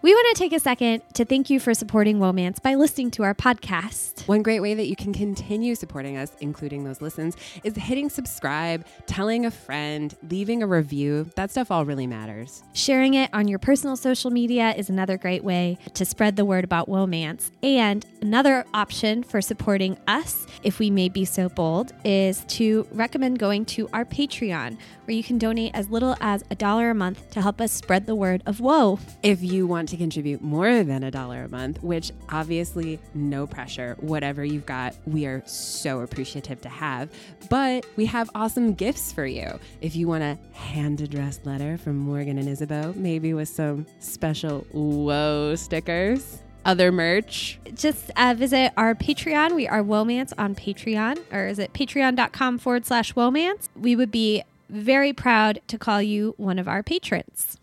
We want to take a second to thank you for supporting Womance by listening to our podcast. One great way that you can continue supporting us, including those listens, is hitting subscribe, telling a friend, leaving a review. That stuff all really matters. Sharing it on your personal social media is another great way to spread the word about Womance. And another option for supporting us, if we may be so bold, is to recommend going to our Patreon, where you can donate as little as $1 a month to help us spread the word of woe. If you want to contribute more than $1 a month, which obviously no pressure, whatever you've got, we are so appreciative to have. But we have awesome gifts for you. If you want a hand-addressed letter from Morgan and Isabeau, maybe with some special whoa stickers, other merch, just visit our Patreon. We are Womance on Patreon, or is it patreon.com/Womance? We would be very proud to call you one of our patrons.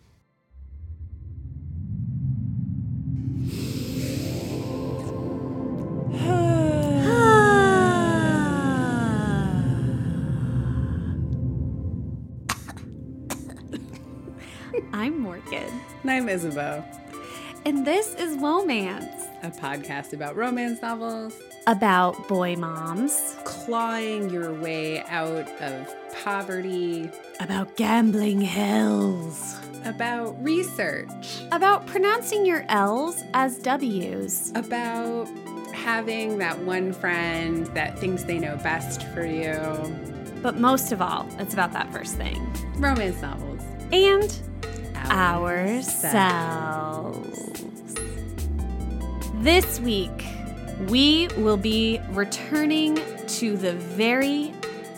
I'm Morgan. And I'm Isabeau. And this is Womance, a podcast about romance novels, about boy moms, clawing your way out of poverty, about gambling hells, about research, about pronouncing your L's as W's, about having that one friend that thinks they know best for you. But most of all, it's about that first thing. Romance novels. And ourselves. This week, we will be returning to the very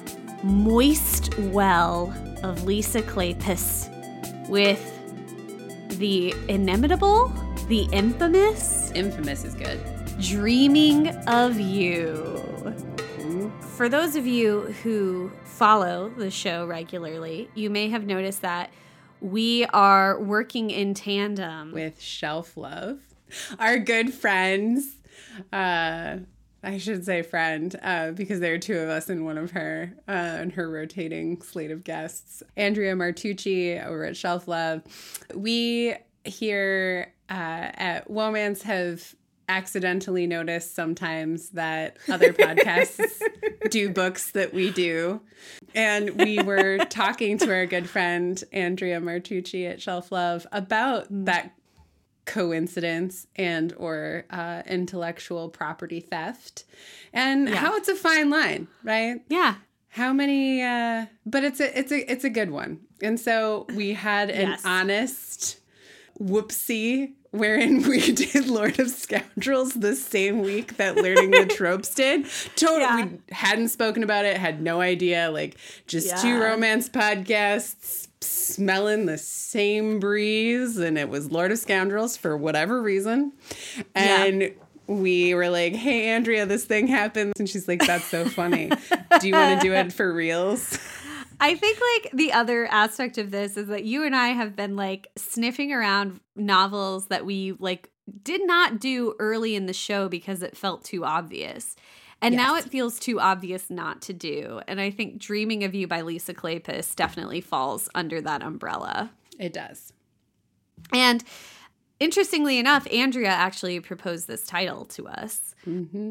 moist well of Lisa Kleypas with the inimitable, the infamous. Infamous is good. Dreaming of You. For those of you who follow the show regularly, you may have noticed that we are working in tandem with Shelf Love, our good friends. I should say friend, because there are two of us and one of her, and her rotating slate of guests. Andrea Martucci over at Shelf Love. We here at Womance have accidentally noticed sometimes that other podcasts do books that we do. And we were talking to our good friend, Andrea Martucci at Shelf Love, about that coincidence and or intellectual property theft and how it's a fine line, right? Yeah. How many, but it's a good one. And so we had an honest whoopsie wherein we did Lord of Scoundrels the same week that Learning the Tropes did. Totally, we hadn't spoken about it, had no idea, like just two romance podcasts smelling the same breeze, and it was Lord of Scoundrels for whatever reason. And we were like, hey, Andrea, this thing happened. And she's like, that's so funny. Do you want to do it for reals? I think like the other aspect of this is that you and I have been like sniffing around novels that we like did not do early in the show because it felt too obvious. And now it feels too obvious not to do. And I think Dreaming of You by Lisa Kleypas definitely falls under that umbrella. It does. And interestingly enough, Andrea actually proposed this title to us. Mm-hmm.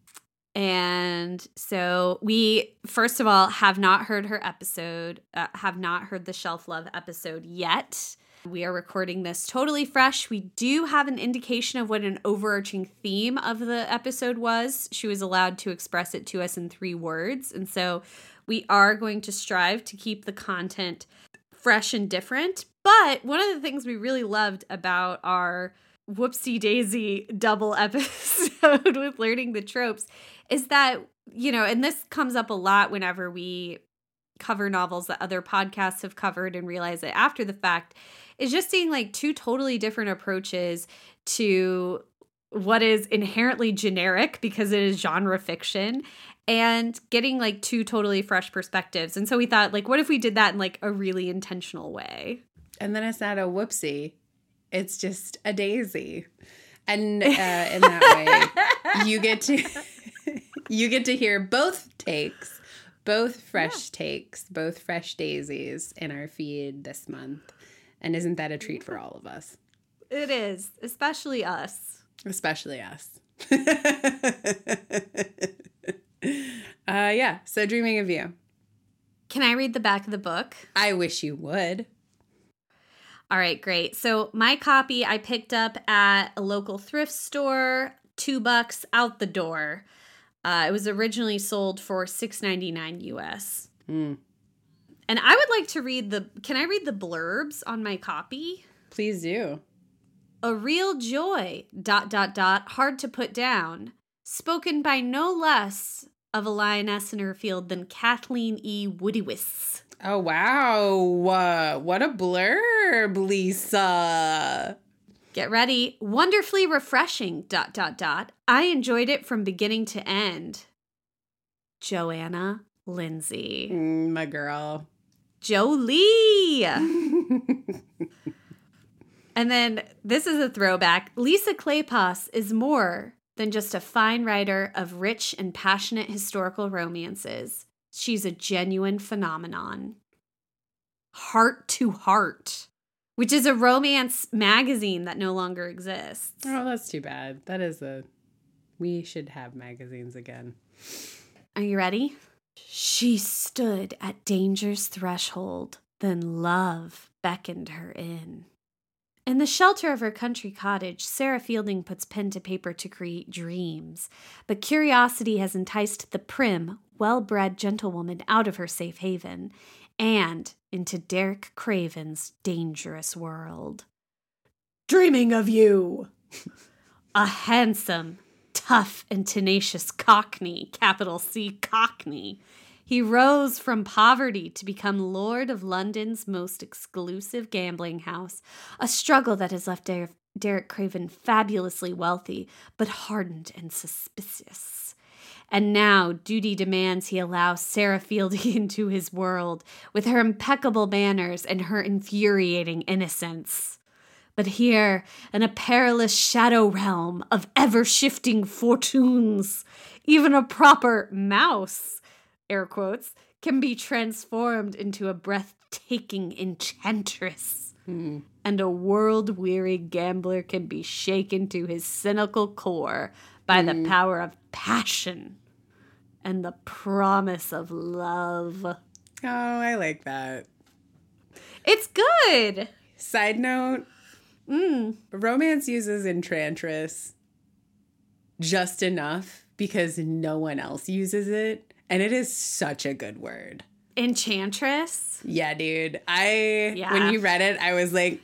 And so we, first of all, have not heard her episode, have not heard the Shelf Love episode yet. We are recording this totally fresh. We do have an indication of what an overarching theme of the episode was. She was allowed to express it to us in 3 words. And so we are going to strive to keep the content fresh and different. But one of the things we really loved about our whoopsie daisy double episode with Learning the Tropes is that, you know, and this comes up a lot whenever we cover novels that other podcasts have covered and realize it after the fact, is just seeing like 2 totally different approaches to what is inherently generic because it is genre fiction and getting like 2 totally fresh perspectives. And so we thought, like, what if we did that in like a really intentional way? And then it's not a whoopsie. It's just a daisy. And in that way, you get to hear both takes, both fresh takes, both fresh daisies in our feed this month. And isn't that a treat for all of us? It is, especially us. Especially us. Yeah, so Dreaming of You. Can I read the back of the book? I wish you would. All right, great. So my copy I picked up at a local thrift store, $2 out the door. It was originally sold for $6.99 US. And I would like to read can I read the blurbs on my copy? Please do. A real joy, ... hard to put down. Spoken by no less of a lioness in her field than Kathleen E. Woodywis. Oh, wow. What a blurb, Lisa. Get ready. Wonderfully refreshing, ... I enjoyed it from beginning to end. Joanna Lindsay. My girl. Jolie. And then this is a throwback. Lisa Kleypas is more than just a fine writer of rich and passionate historical romances. She's a genuine phenomenon. Heart to Heart, which is a romance magazine that no longer exists. Oh, that's too bad. We should have magazines again. Are you ready? She stood at danger's threshold, then love beckoned her in. In the shelter of her country cottage, Sarah Fielding puts pen to paper to create dreams. But curiosity has enticed the prim, well-bred gentlewoman out of her safe haven and into Derek Craven's dangerous world. Dreaming of You! A handsome, tough, and tenacious Cockney, capital C Cockney. He rose from poverty to become lord of London's most exclusive gambling house, a struggle that has left Derek Craven fabulously wealthy, but hardened and suspicious. And now duty demands he allow Sarah Fielding into his world with her impeccable manners and her infuriating innocence. But here, in a perilous shadow realm of ever-shifting fortunes, even a proper mouse, air quotes, can be transformed into a breathtaking enchantress. And a world-weary gambler can be shaken to his cynical core by the power of passion and the promise of love. Oh, I like that. It's good. Side note, romance uses enchantress just enough because no one else uses it. And it is such a good word. Enchantress? Yeah, dude. When you read it, I was like,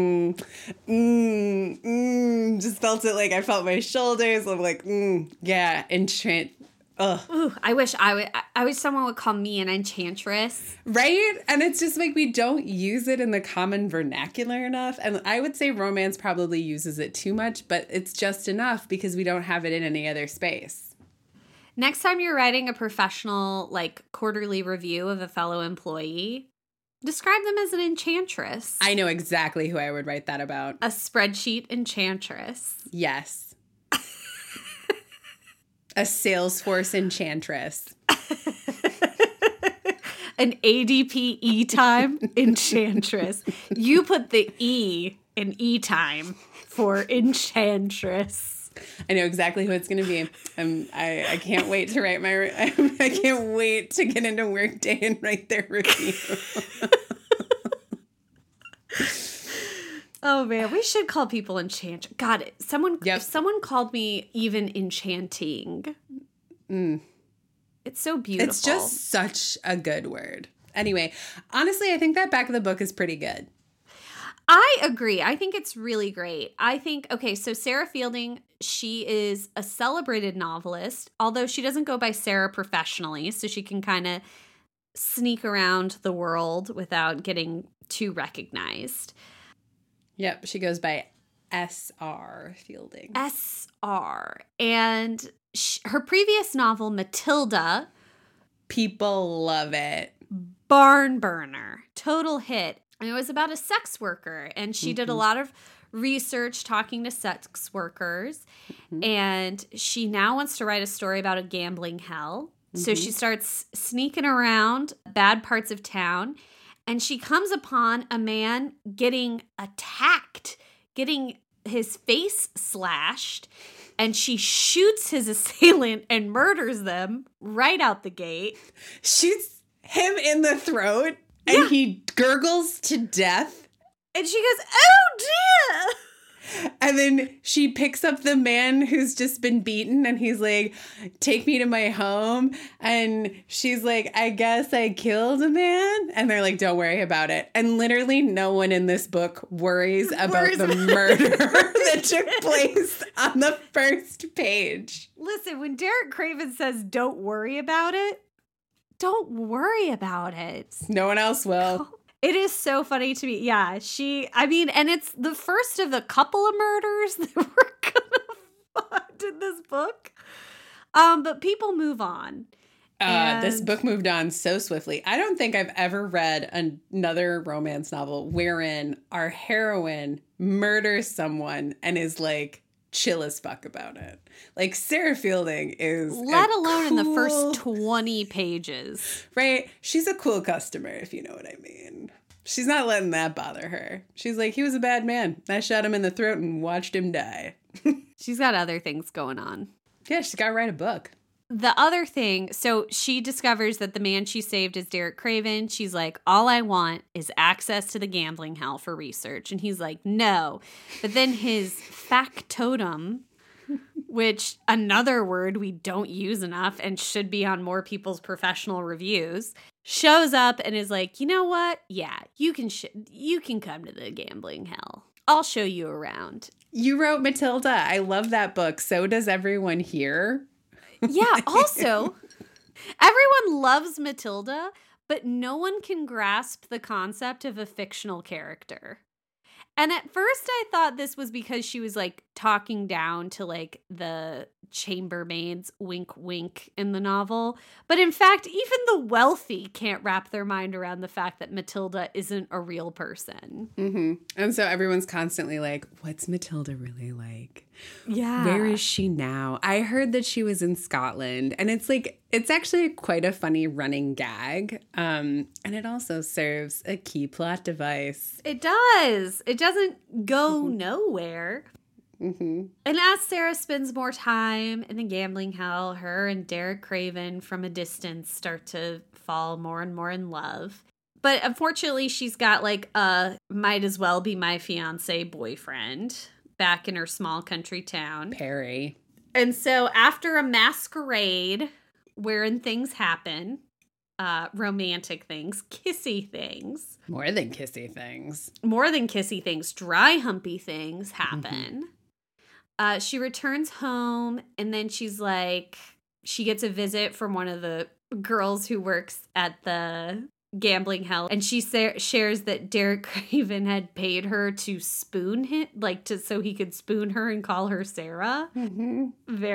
just felt it like I felt my shoulders. I'm like, yeah, ugh. Ooh, I wish someone would call me an enchantress. Right? And it's just like we don't use it in the common vernacular enough. And I would say romance probably uses it too much, but it's just enough because we don't have it in any other space. Next time you're writing a professional, quarterly review of a fellow employee, describe them as an enchantress. I know exactly who I would write that about. A spreadsheet enchantress. Yes. A Salesforce enchantress. An ADP E-time enchantress. You put the E in E-time for enchantress. I know exactly who it's going to be. I can't wait to write I can't wait to get into Workday and write their review. Oh man, we should call people enchantress. God, if someone called me even enchanting, it's so beautiful. It's just such a good word. Anyway, honestly, I think that back of the book is pretty good. I agree. I think it's really great. So Sarah Fielding, she is a celebrated novelist, although she doesn't go by Sarah professionally, so she can kind of sneak around the world without getting too recognized. Yep, she goes by S.R. Fielding. S.R. And her previous novel, Matilda. People love it. Barn burner. Total hit. And it was about a sex worker, and she did a lot of research talking to sex workers, and she now wants to write a story about a gambling hell. So she starts sneaking around bad parts of town, and she comes upon a man getting attacked getting his face slashed, and she shoots his assailant and murders them right out the gate. Shoots him in the throat, and he gurgles to death. And she goes, "Oh dear!" And then she picks up the man who's just been beaten, and he's like, "Take me to my home." And she's like, "I guess I killed a man." And they're like, "Don't worry about it." And literally no one in this book worries about the murder that took place on the first page. Listen, when Derek Craven says, "Don't worry about it," don't worry about it. No one else will. It is so funny to me. Yeah, and it's the first of the couple of murders that we're gonna find in this book. But people move on. This book moved on so swiftly. I don't think I've ever read another romance novel wherein our heroine murders someone and is like chill as fuck about it. Like Sarah Fielding is let alone in the first 20 pages. Right? She's a cool customer, if you know what I mean. She's not letting that bother her. She's like, he was a bad man. I shot him in the throat and watched him die. She's got other things going on. Yeah, she's got to write a book. The other thing, so she discovers that the man she saved is Derek Craven. She's like, all I want is access to the gambling hell for research. And he's like, no. But then his factotum, which another word we don't use enough and should be on more people's professional reviews, shows up and is like, you know what? Yeah, you can come to the gambling hell. I'll show you around. You wrote Matilda. I love that book. So does everyone here. Yeah, also, everyone loves Matilda, but no one can grasp the concept of a fictional character. And at first I thought this was because she was like talking down to like the chambermaids, wink, wink in the novel. But in fact, even the wealthy can't wrap their mind around the fact that Matilda isn't a real person. Mm-hmm. And so everyone's constantly like, what's Matilda really like? Yeah. Where is she now? I heard that she was in Scotland. And it's like, it's actually quite a funny running gag. And it also serves a key plot device. It does. It doesn't go nowhere. Mm-hmm. And as Sarah spends more time in the gambling hell, her and Derek Craven from a distance start to fall more and more in love. But unfortunately, she's got like a might as well be my fiance boyfriend back in her small country town. Perry. And so after a masquerade wherein things happen, romantic things, kissy things. More than kissy things. Dry humpy things happen. Mm-hmm. She returns home and then she's like, she gets a visit from one of the girls who works at the gambling hell. And she shares that Derek Craven had paid her to spoon him, so he could spoon her and call her Sarah. Mm-hmm.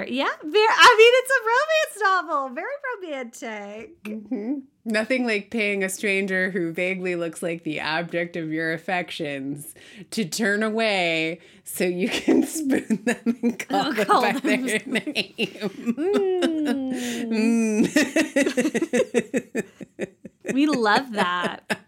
It's a romance novel. Very romantic. Mm-hmm. Nothing like paying a stranger who vaguely looks like the object of your affections to turn away so you can spoon them and call them by their name. We love that.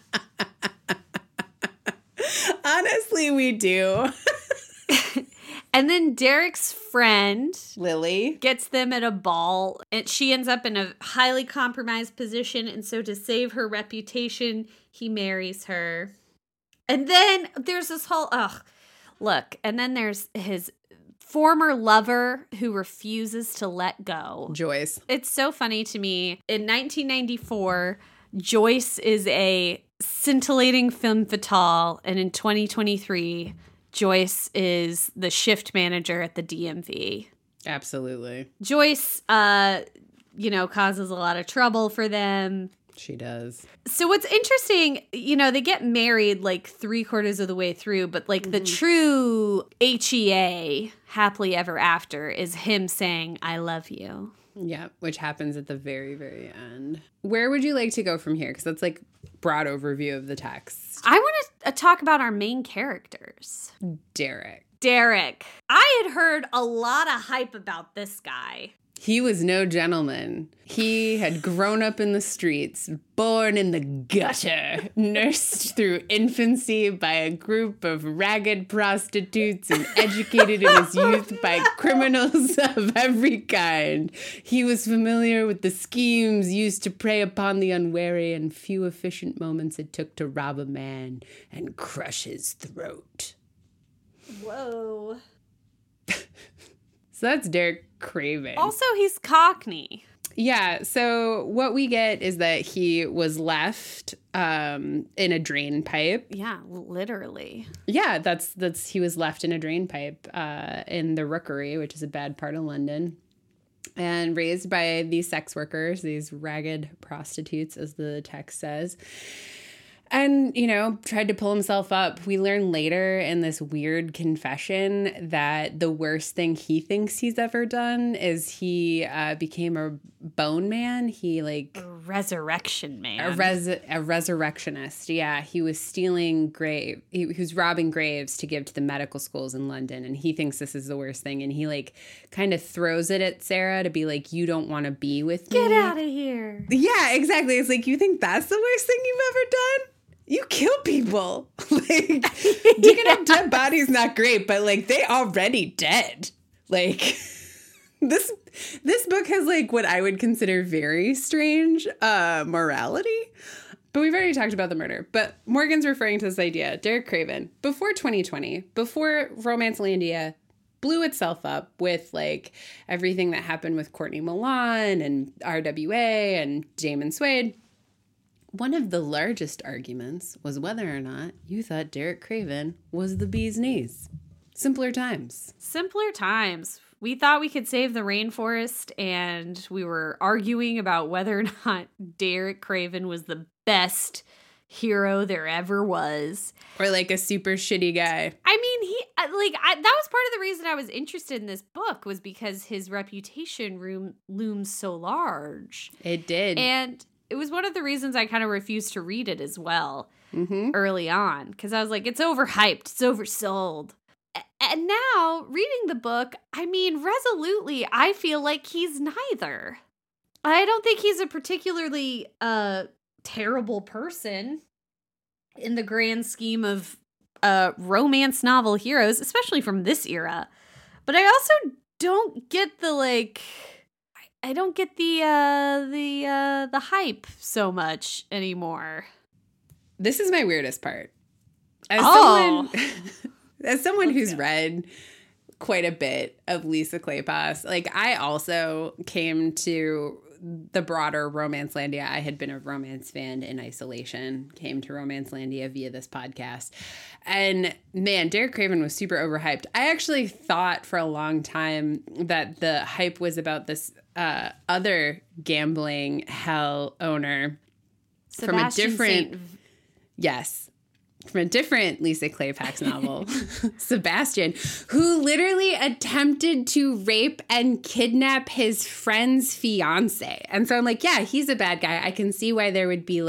Honestly, we do. And then Derek's friend, Lily, gets them at a ball, and she ends up in a highly compromised position. And so to save her reputation, he marries her. And then there's this whole, and then there's his former lover who refuses to let go. Joyce. It's so funny to me. In 1994, Joyce is a scintillating femme fatale, and in 2023, Joyce is the shift manager at the DMV. Absolutely. Joyce, causes a lot of trouble for them. She does. So what's interesting, they get married like 3/4 of the way through, but like the true HEA, happily ever after, is him saying, I love you. Yeah, which happens at the very, very end. Where would you like to go from here? Because that's like broad overview of the text. I want to talk about our main characters. Derek. I had heard a lot of hype about this guy. He was no gentleman. He had grown up in the streets, born in the gutter, nursed through infancy by a group of ragged prostitutes, and educated in his youth by criminals of every kind. He was familiar with the schemes used to prey upon the unwary and few efficient moments it took to rob a man and crush his throat. Whoa. So that's Derek Craven. Also, he's Cockney. Yeah, so what we get is that he was left in a drain pipe. Yeah, literally. Yeah, that's he was left in a drain pipe in the Rookery, which is a bad part of London, and raised by these sex workers, these ragged prostitutes, as the text says. And, you know, tried to pull himself up. We learn later in this weird confession that the worst thing he thinks he's ever done is he became a bone man. He a resurrection man. A resurrectionist. Yeah, he was stealing he was robbing graves to give to the medical schools in London. And he thinks this is the worst thing. And he kind of throws it at Sarah to be like, you don't want to be with me. Get out of here. Yeah, exactly. It's like, you think that's the worst thing you've ever done? You kill people. Digging up dead bodies, not great, but they already dead. This book has what I would consider very strange morality. But we've already talked about the murder. But Morgan's referring to this idea. Derek Craven, before 2020, before Romancelandia blew itself up with everything that happened with Courtney Milan and RWA and Damon Suede, one of the largest arguments was whether or not you thought Derek Craven was the bee's knees. Simpler times. Simpler times. We thought we could save the rainforest, and we were arguing about whether or not Derek Craven was the best hero there ever was. Or a super shitty guy. I mean, that was part of the reason I was interested in this book, was because his reputation looms so large. It did. And it was one of the reasons I kind of refused to read it as well early on, because I was like, it's overhyped, it's oversold. And now, reading the book, I mean, resolutely, I feel like he's neither. I don't think he's a particularly terrible person in the grand scheme of romance novel heroes, especially from this era. But I also don't get the I don't get the hype so much anymore. This is my weirdest part. As someone who's read quite a bit of Lisa Kleypas, I also came to the broader Romancelandia. I had been a romance fan in isolation, came to Romancelandia via this podcast. And man, Derek Craven was super overhyped. I actually thought for a long time that the hype was about this other gambling hell owner from a different Lisa Kleypas novel, Sebastian, who literally attempted to rape and kidnap his friend's fiance. And so I'm like, yeah, he's a bad guy. I can see why there would be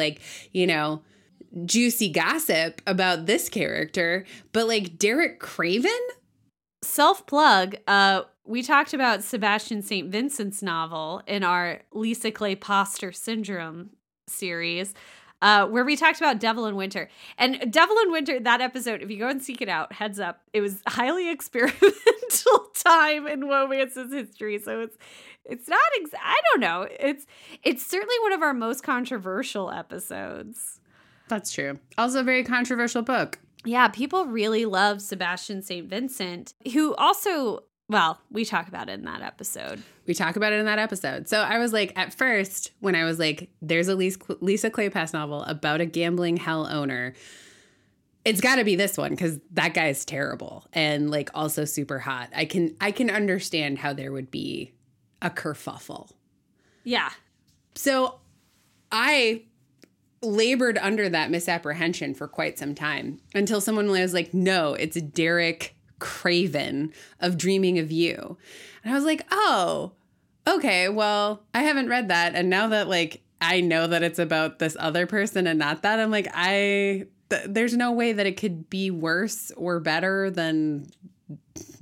juicy gossip about this character. But Derek Craven? Self-plug, we talked about Sebastian St. Vincent's novel in our Lisa Kleypas Syndrome series, where we talked about Devil in Winter. And Devil in Winter, that episode, if you go and seek it out, heads up, it was highly experimental time in romance's history. So it's not, I don't know. It's certainly one of our most controversial episodes. That's true. Also a very controversial book. Yeah, people really love Sebastian St. Vincent, who also, well, we talk about it in that episode. So I was at first, when I was there's a Lisa Kleypas novel about a gambling hell owner, it's got to be this one, because that guy is terrible and also super hot. I can understand how there would be a kerfuffle. Yeah. So I labored under that misapprehension for quite some time until someone was like, no, it's Derek Craven of Dreaming of You. And I was like, oh, okay, well, I haven't read that. And now that I know that it's about this other person and not that, I'm like, there's no way that it could be worse or better than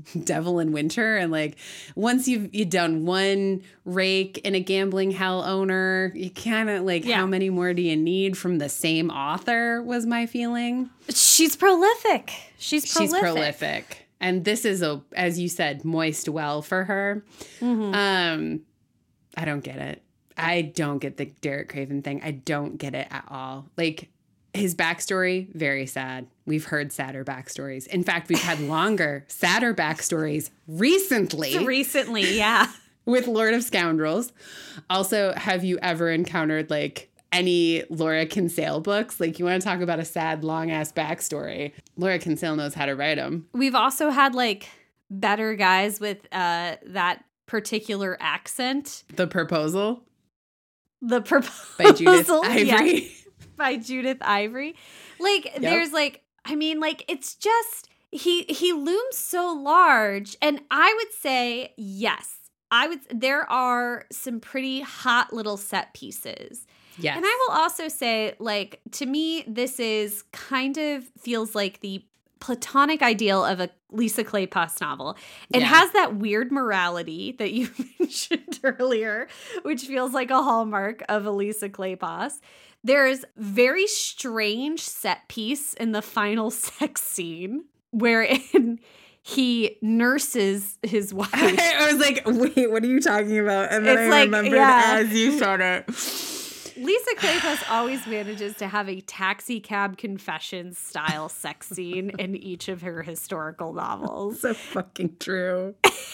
Devil in Winter. And like, once you've done one rake and a gambling hell owner, you kind of like, how many more do you need from the same author was my feeling. She's prolific. She's prolific. And this is as you said, moist well for her. Mm-hmm. I don't get it. I don't get the Derek Craven thing. I don't get it at all. Like, his backstory, very sad. We've heard sadder backstories. In fact, we've had longer, sadder backstories recently. Recently, yeah. With Lord of Scoundrels. Also, have you ever encountered, like, any Laura Kinsale books? Like, you want to talk about a sad, long-ass backstory. Laura Kinsale knows how to write them. We've also had, like, better guys with that particular accent. The Proposal? The Proposal. By Judith Ivory. Yes. By Judith Ivory. Like, there's like, I mean, like, it's just, he looms so large. And I would say, yes, there are some pretty hot little set pieces. Yes. And I will also say, like, to me, this is kind of feels like the platonic ideal of a Lisa Kleypas novel. It has that weird morality that you mentioned earlier, which feels like a hallmark of a Lisa Kleypas. There's very strange set piece in the final sex scene wherein he nurses his wife. I was like, wait, what are you talking about? And then I remembered as you said it. Lisa Kleypas always manages to have a Taxi Cab Confessions style sex scene in each of her historical novels. So fucking true.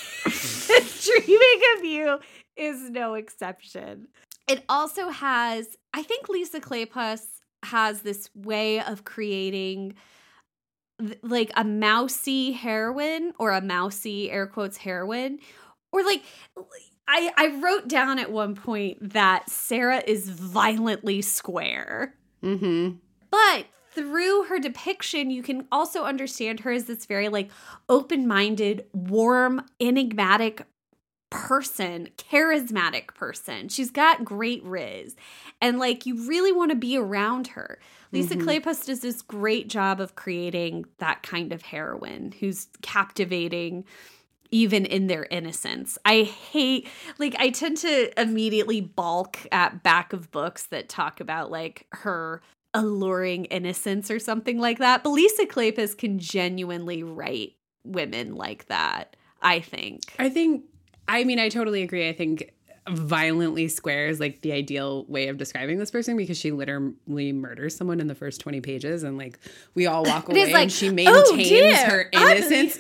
Dreaming of You is no exception. It also has, I think Lisa Kleypas has this way of creating like a mousy heroine, or a mousy, air quotes, heroine, or like, I wrote down at one point that Sarah is violently square. Mm-hmm. But through her depiction, you can also understand her as this very like open-minded, warm, enigmatic person, charismatic person. She's got great riz. And like, you really want to be around her. Lisa Kleypas does this great job of creating that kind of heroine who's captivating even in their innocence. I tend to immediately balk at back of books that talk about like her alluring innocence or something like that. But Lisa Kleypas can genuinely write women like that, I think. I mean, I totally agree. I think violently square is like the ideal way of describing this person, because she literally murders someone in the first 20 pages and like we all walk away and she maintains her innocence.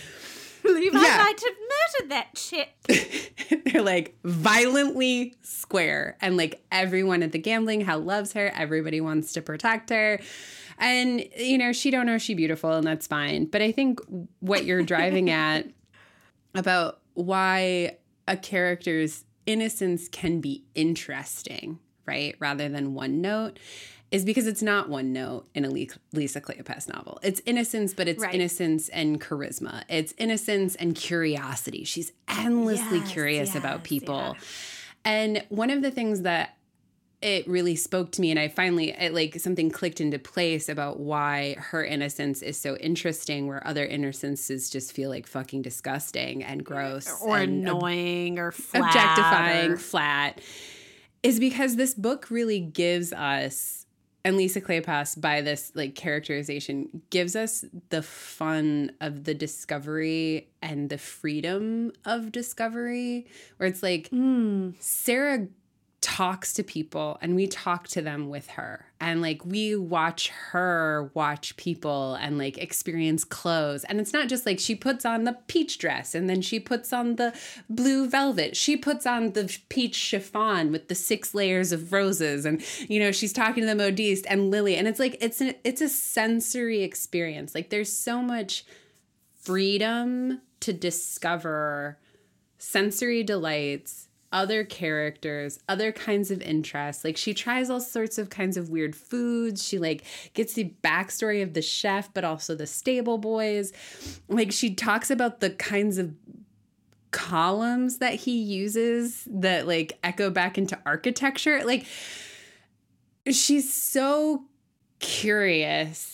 I might have murdered that chick. They're like violently square, and like everyone at the gambling hell loves her. Everybody wants to protect her. And, you know, she don't know she's beautiful, and that's fine. But I think what you're driving at about why a character's innocence can be interesting, right, rather than one note, is because it's not one note in a Lisa Kleypas novel. It's innocence, but it's innocence and charisma. It's innocence and curiosity. She's endlessly curious about people. Yeah. And one of the things that it really spoke to me, and I finally, something clicked into place about why her innocence is so interesting, where other innocences just feel like fucking disgusting and gross. Or and annoying or flat. Objectifying, flat. Is because this book really gives us, and Lisa Kleypas, by this like characterization, gives us the fun of the discovery and the freedom of discovery, where it's like Sarah talks to people and we talk to them with her, and like we watch her watch people and like experience clothes. And it's not just like she puts on the peach dress and then she puts on the blue velvet, she puts on the peach chiffon with the 6 layers of roses, and you know, she's talking to the modiste and Lily, and it's like it's a sensory experience. Like there's so much freedom to discover sensory delights, other characters, other kinds of interests. Like she tries all sorts of kinds of weird foods. She like gets the backstory of the chef, but also the stable boys. Like she talks about the kinds of columns that he uses that like echo back into architecture. Like she's so curious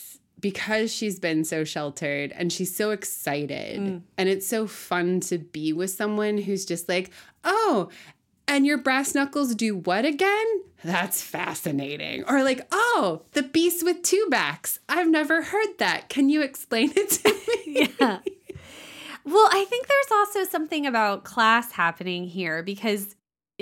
because she's been so sheltered and she's so excited and it's so fun to be with someone who's just like, oh, and your brass knuckles do what again? That's fascinating. Or like, oh, the beast with two backs. I've never heard that. Can you explain it to me? Yeah. Well, I think there's also something about class happening here because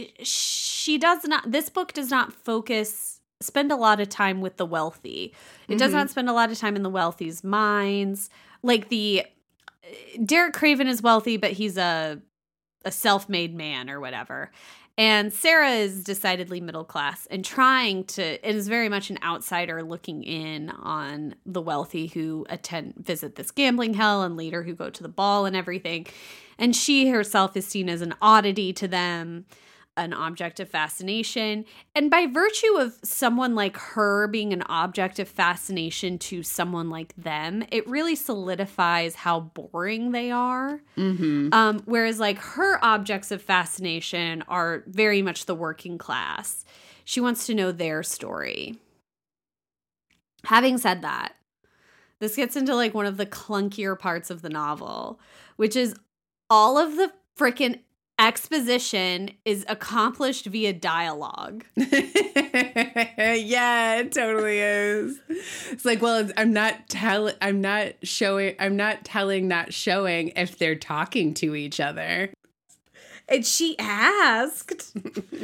this book does not spend a lot of time with the wealthy. It does not spend a lot of time in the wealthy's minds. Like Derek Craven is wealthy, but he's a self-made man or whatever. And Sarah is decidedly middle class and is very much an outsider looking in on the wealthy who visit this gambling hell and later who go to the ball and everything. And she herself is seen as an oddity to them, an object of fascination. And by virtue of someone like her being an object of fascination to someone like them, it really solidifies how boring they are. Whereas like her objects of fascination are very much the working class. She wants to know their story. Having said that, this gets into like one of the clunkier parts of the novel, which is all of the frickin' exposition is accomplished via dialogue. Yeah, it totally is. It's like, well, I'm not telling, not showing if they're talking to each other. And she asked,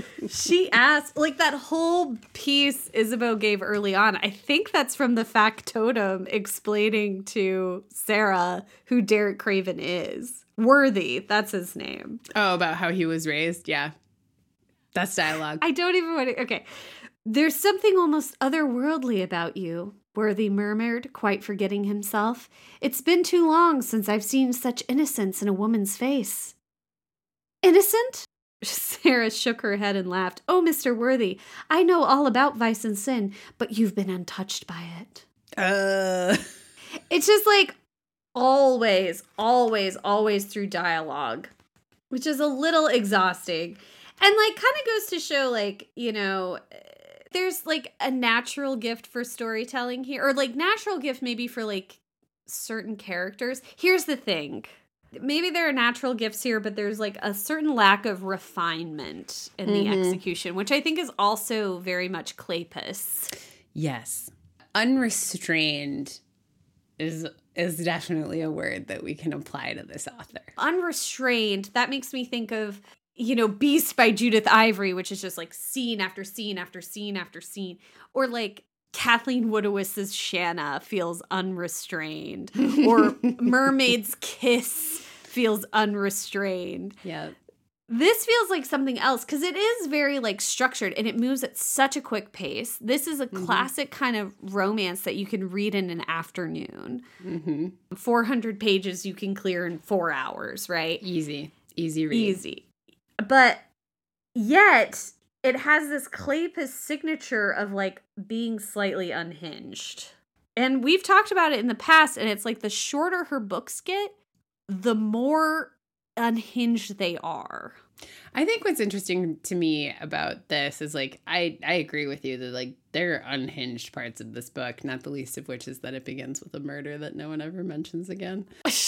like that whole piece Isabeau gave early on, I think that's from the factotum explaining to Sarah who Derek Craven is. Worthy, that's his name. Oh, about how he was raised? Yeah. That's dialogue. I don't even want to... Okay. There's something almost otherworldly about you, Worthy murmured, quite forgetting himself. It's been too long since I've seen such innocence in a woman's face. Innocent? Sarah shook her head and laughed. Oh, Mr. Worthy, I know all about vice and sin, but you've been untouched by it. It's just like always through dialogue, which is a little exhausting. And like kind of goes to show like, you know, there's like a natural gift for storytelling here, or like natural gift maybe for like certain characters. Here's the thing. Maybe there are natural gifts here, but there's like a certain lack of refinement in the execution, which I think is also very much Kleypas. Yes. Unrestrained is definitely a word that we can apply to this author. Unrestrained, that makes me think of, you know, Beast by Judith Ivory, which is just like scene after scene after scene after scene. Or like Kathleen Woodiwis's Shanna feels unrestrained. Or Mermaid's Kiss feels unrestrained. Yeah. This feels like something else because it is very like structured and it moves at such a quick pace. This is a classic kind of romance that you can read in an afternoon. 400 pages you can clear in 4 hours, right? Easy read. Easy. But yet it has this Kleypas signature of like being slightly unhinged. And we've talked about it in the past, and it's like the shorter her books get, the more unhinged they are. I think what's interesting to me about this is like I agree with you that like there are unhinged parts of this book, not the least of which is that it begins with a murder that no one ever mentions again.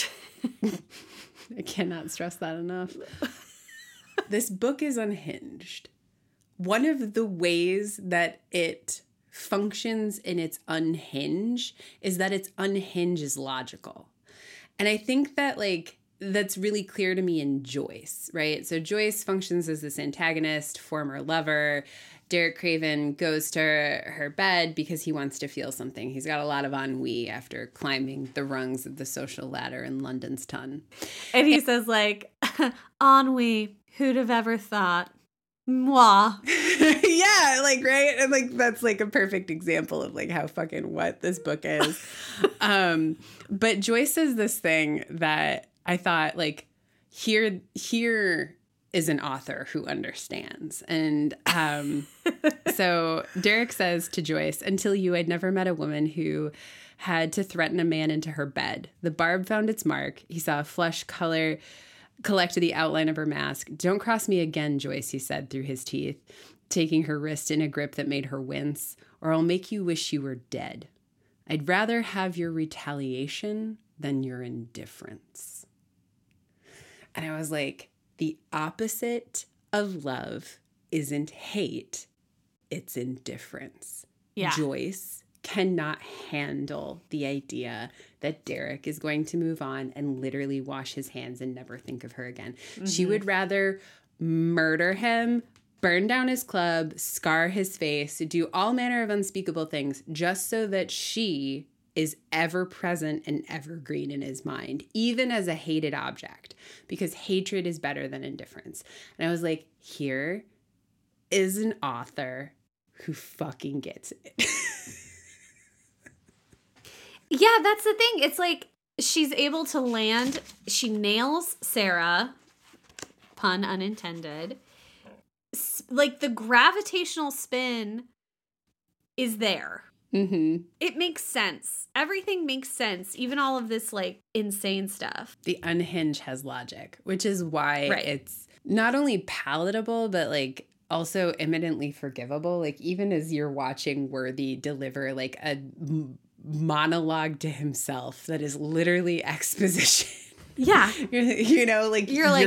I cannot stress that enough. This book is unhinged. One of the ways that it functions in its unhinge is that its unhinge is logical. And I think that like that's really clear to me in Joyce, right? So Joyce functions as this antagonist, former lover. Derek Craven goes to her bed because he wants to feel something. He's got a lot of ennui after climbing the rungs of the social ladder in London's Ton. And he says like, ennui, who'd have ever thought? Moi. Yeah, like, right? And like that's like a perfect example of like how fucking what this book is. But Joyce says this thing that I thought like here is an author who understands. And so Derek says to Joyce, until you had never met a woman who had to threaten a man into her bed. The barb found its mark. He saw a flesh color collect the outline of her mask. Don't cross me again, Joyce, he said through his teeth, taking her wrist in a grip that made her wince, or I'll make you wish you were dead. I'd rather have your retaliation than your indifference. And I was like, the opposite of love isn't hate, it's indifference. Yeah. Joyce cannot handle the idea that Derek is going to move on and literally wash his hands and never think of her again. Mm-hmm. She would rather murder him, burn down his club, scar his face, do all manner of unspeakable things just so that she is ever present and evergreen in his mind, even as a hated object, because hatred is better than indifference. And I was like, here is an author who fucking gets it. Yeah, that's the thing. It's like she's able to land, she nails Sarah, pun unintended. Like the gravitational spin is there. Mm-hmm. It makes sense. Everything makes sense. Even all of this like insane stuff. The Unhinged has logic, which is why it's not only palatable, but like also imminently forgivable. Like even as you're watching Worthy deliver like a monologue to himself that is literally exposition. Yeah. You know, like you're like,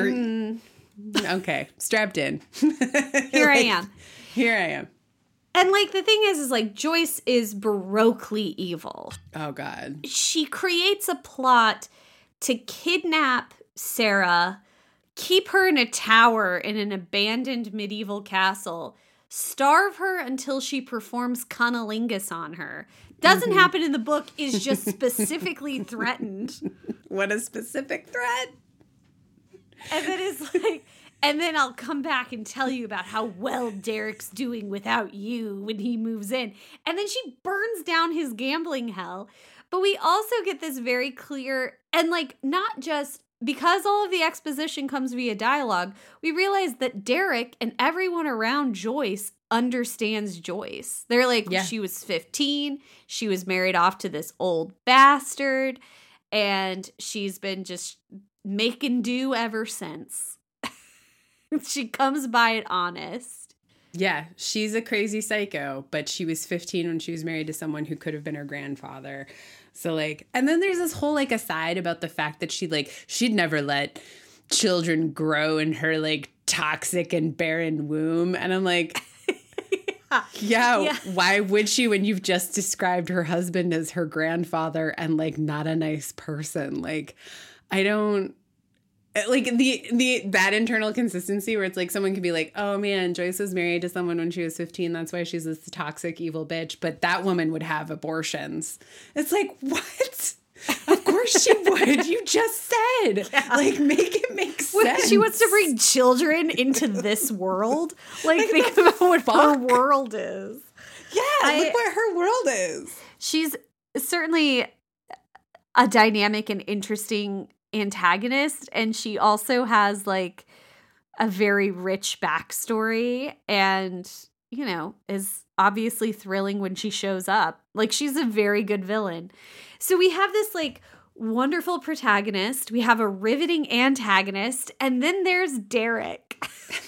okay, strapped in. Here I am. Here I am. And like the thing is like Joyce is baroquely evil. Oh God. She creates a plot to kidnap Sarah, keep her in a tower in an abandoned medieval castle, starve her until she performs cunnilingus on her. Doesn't happen in the book, is just specifically threatened. What a specific threat. And then it's like, and then I'll come back and tell you about how well Derek's doing without you when he moves in. And then she burns down his gambling hell. But we also get this very clear, and like not just because all of the exposition comes via dialogue, we realize that Derek and everyone around Joyce understands Joyce. They're like, She was 15. She was married off to this old bastard. And she's been just making do ever since. She comes by it honest. Yeah, she's a crazy psycho, but she was 15 when she was married to someone who could have been her grandfather. So like, and then there's this whole like aside about the fact that she'd never let children grow in her like toxic and barren womb. And I'm like, yeah, why would she when you've just described her husband as her grandfather and like not a nice person? Like, I don't like that internal consistency where it's like someone could be like, oh man, Joyce was married to someone when she was 15. That's why she's this toxic, evil bitch. But that woman would have abortions. It's like, what? Of course she would. You just said. Yeah. Like, make it make sense. She wants to bring children into this world. Like think about what her world is. Yeah, look what her world is. She's certainly a dynamic and interesting antagonist, and she also has like a very rich backstory and, you know, is obviously thrilling when she shows up. Like, she's a very good villain. So we have this like wonderful protagonist, we have a riveting antagonist, and then there's Derek.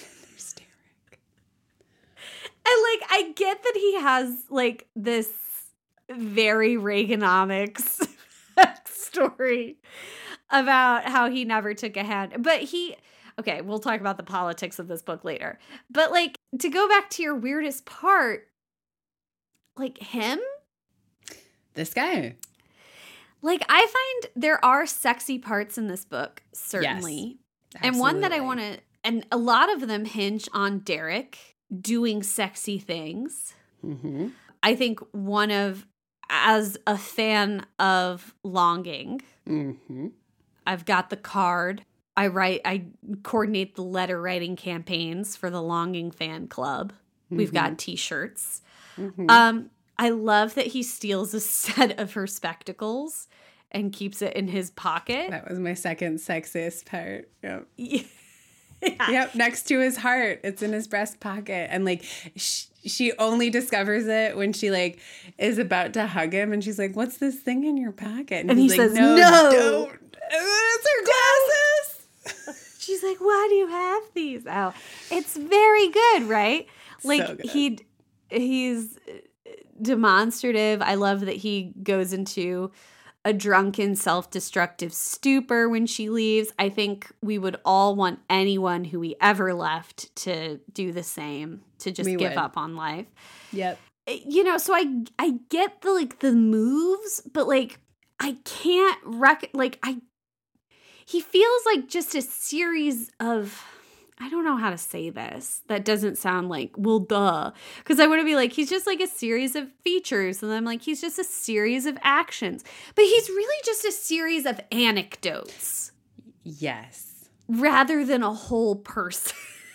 And like, I get that he has like this very Reaganomics story about how he never took a hand. But okay, we'll talk about the politics of this book later. But like, to go back to your weirdest part, like him? This guy. Like, I find there are sexy parts in this book, certainly. Yes, and one that I want to, and a lot of them hinge on Derek doing sexy things. Mm-hmm. I think as a fan of Longing, I've got the card. I coordinate the letter writing campaigns for the Longing fan club. We've got t-shirts. I love that he steals a set of her spectacles and keeps it in his pocket. That was my second sexiest part. Yep. Yeah. Yep, next to his heart. It's in his breast pocket. And like she only discovers it when she like is about to hug him and she's like, "What's this thing in your pocket?" And he like, says, "No, don't." It's her glasses. She's like, "Why do you have these?" Oh, it's very good, right? Like so good. he's demonstrative. I love that he goes into a drunken, self-destructive stupor when she leaves. I think we would all want anyone who we ever left to do the same, to just give up on life. Yep. You know, so I get the moves, but like I can't he feels like just a series of, I don't know how to say this. That doesn't sound like, well, duh. Because I want to be like, he's just like a series of features. And I'm like, he's just a series of actions. But he's really just a series of anecdotes. Yes. Rather than a whole person.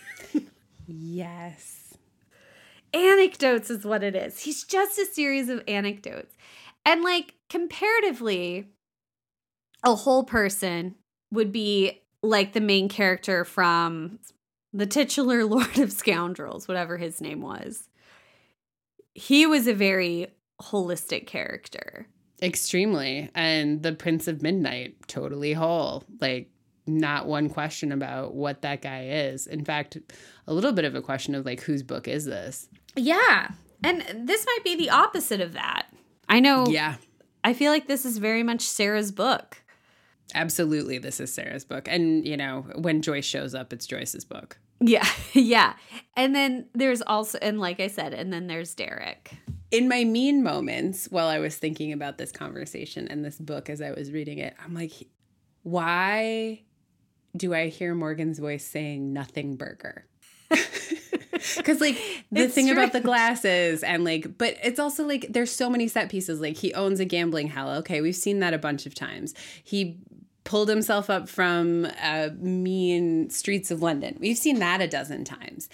Yes. Anecdotes is what it is. He's just a series of anecdotes. And like, comparatively, a whole person would be like the main character from the titular Lord of Scoundrels, whatever his name was. He was a very holistic character. Extremely. And the Prince of Midnight, totally whole. Like, not one question about what that guy is. In fact, a little bit of a question of like, whose book is this? Yeah. And this might be the opposite of that. I know. Yeah. I feel like this is very much Sarah's book. Absolutely, this is Sarah's book. And, you know, when Joyce shows up, it's Joyce's book. Yeah, yeah. And then there's also, and like I said, and then there's Derek. In my mean moments, while I was thinking about this conversation and this book as I was reading it, I'm like, why do I hear Morgan's voice saying nothing burger? Because, like, the thing about the glasses and, like, but it's also, like, there's so many set pieces. Like, he owns a gambling hell. Okay, we've seen that a bunch of times. He pulled himself up from mean streets of London. We've seen that a dozen times.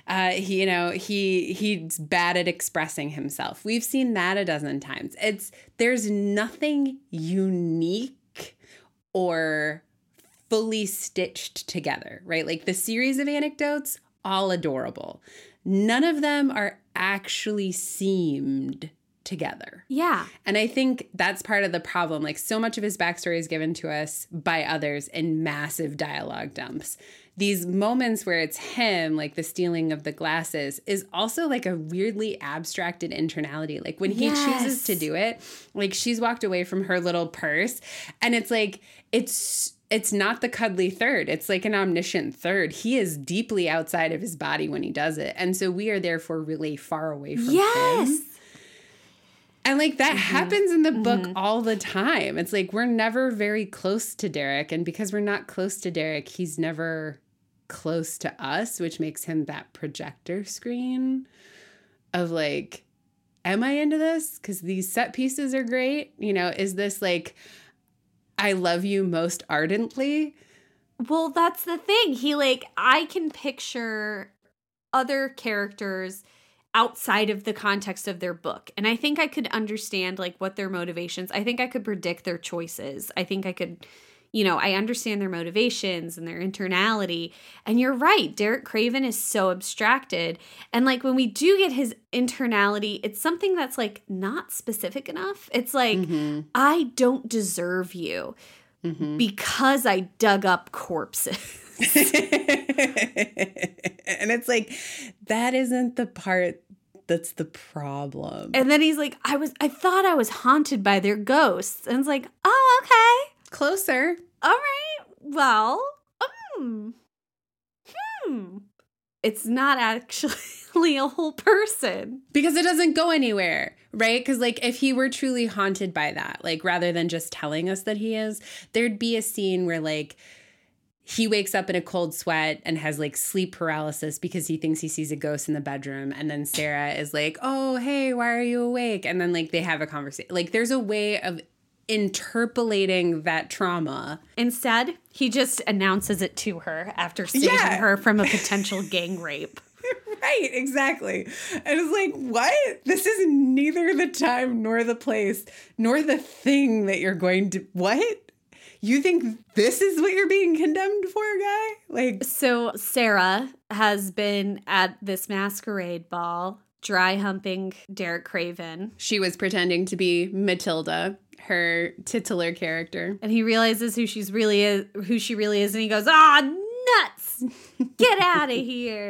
He's bad at expressing himself. We've seen that a dozen times. There's nothing unique or fully stitched together, right? Like the series of anecdotes, all adorable. None of them are actually seamed together. Yeah. And I think that's part of the problem. Like, so much of his backstory is given to us by others in massive dialogue dumps. These moments where it's him, like the stealing of the glasses, is also like a weirdly abstracted internality. Like when he chooses to do it, like she's walked away from her little purse and it's like, it's not the cuddly third. It's like an omniscient third. He is deeply outside of his body when he does it. And so we are therefore really far away from him. And like that happens in the book all the time. It's like we're never very close to Derek. And because we're not close to Derek, he's never close to us, which makes him that projector screen of like, am I into this? Because these set pieces are great. You know, is this like, I love you most ardently? Well, that's the thing. I can picture other characters outside of the context of their book. And I think I could understand like what their motivations, I think I could predict their choices. I think I could, I understand their motivations and their internality. And you're right, Derek Craven is so abstracted. And like when we do get his internality, it's something that's like not specific enough. It's like, I don't deserve you because I dug up corpses. And it's like, that isn't the part that's the problem. And then he's like, I thought I was haunted by their ghosts. And it's like, oh, okay. Closer. All right. Well, it's not actually a whole person. Because it doesn't go anywhere, right? Because like if he were truly haunted by that, like rather than just telling us that he is, there'd be a scene where like he wakes up in a cold sweat and has like sleep paralysis because he thinks he sees a ghost in the bedroom. And then Sarah is like, oh, hey, why are you awake? And then like they have a conversation. Like there's a way of interpolating that trauma. Instead, he just announces it to her after saving her from a potential gang rape. Right, exactly. And it's like, what? This is neither the time nor the place nor the thing that you're going to... What? You think this is what you're being condemned for, guy? Like, so Sarah has been at this masquerade ball, dry humping Derek Craven. She was pretending to be Matilda, her titular character. And he realizes who she really is, and he goes, "Ah, nuts! Get out of here!"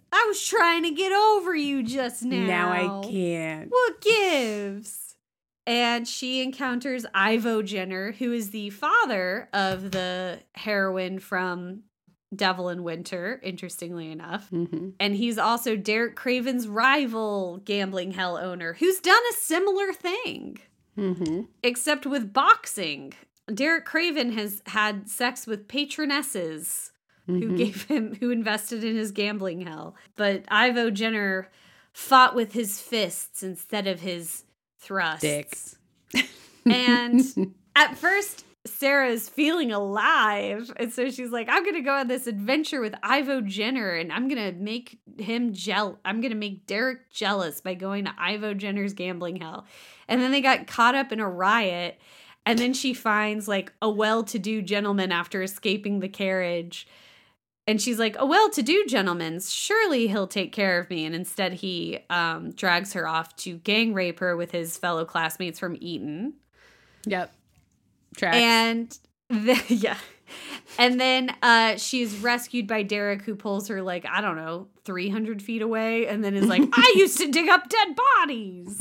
I was trying to get over you just now. Now I can't. What gives? And she encounters Ivo Jenner, who is the father of the heroine from Devil in Winter, interestingly enough. Mm-hmm. And he's also Derek Craven's rival gambling hell owner, who's done a similar thing, except with boxing. Derek Craven has had sex with patronesses who invested in his gambling hell. But Ivo Jenner fought with his fists instead of his thrusts. Dick. And at first, Sarah's feeling alive. And so she's like, I'm going to go on this adventure with Ivo Jenner and I'm going to make him I'm going to make Derek jealous by going to Ivo Jenner's gambling hell. And then they got caught up in a riot. And then she finds like a well-to-do gentleman after escaping the carriage. And she's like, a well-to-do gentleman, surely he'll take care of me. And instead he drags her off to gang rape her with his fellow classmates from Eton. Yep. Tracks. And then she's rescued by Derek, who pulls her like, I don't know, 300 feet away. And then is like, I used to dig up dead bodies.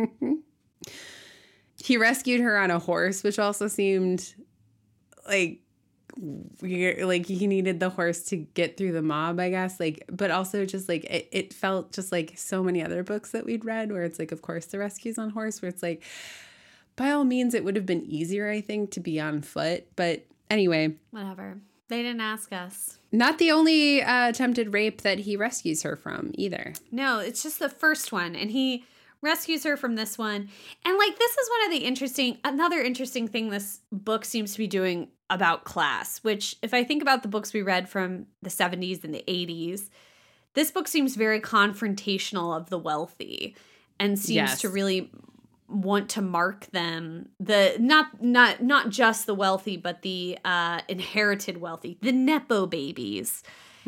He rescued her on a horse, which also seemed like weird. Like he needed the horse to get through the mob, I guess. Like, but also just like it felt just like so many other books that we'd read where it's like, of course, the rescue's on horse, where it's like, by all means, it would have been easier, I think, to be on foot. But anyway. Whatever. They didn't ask us. Not the only attempted rape that he rescues her from either. No, it's just the first one. And he rescues her from this one. And like, this is one of the another interesting thing this book seems to be doing about class, which if I think about the books we read from the 70s and the 80s, this book seems very confrontational of the wealthy and seems to really want to mark them, the not just the wealthy, but the inherited wealthy, the Nepo babies,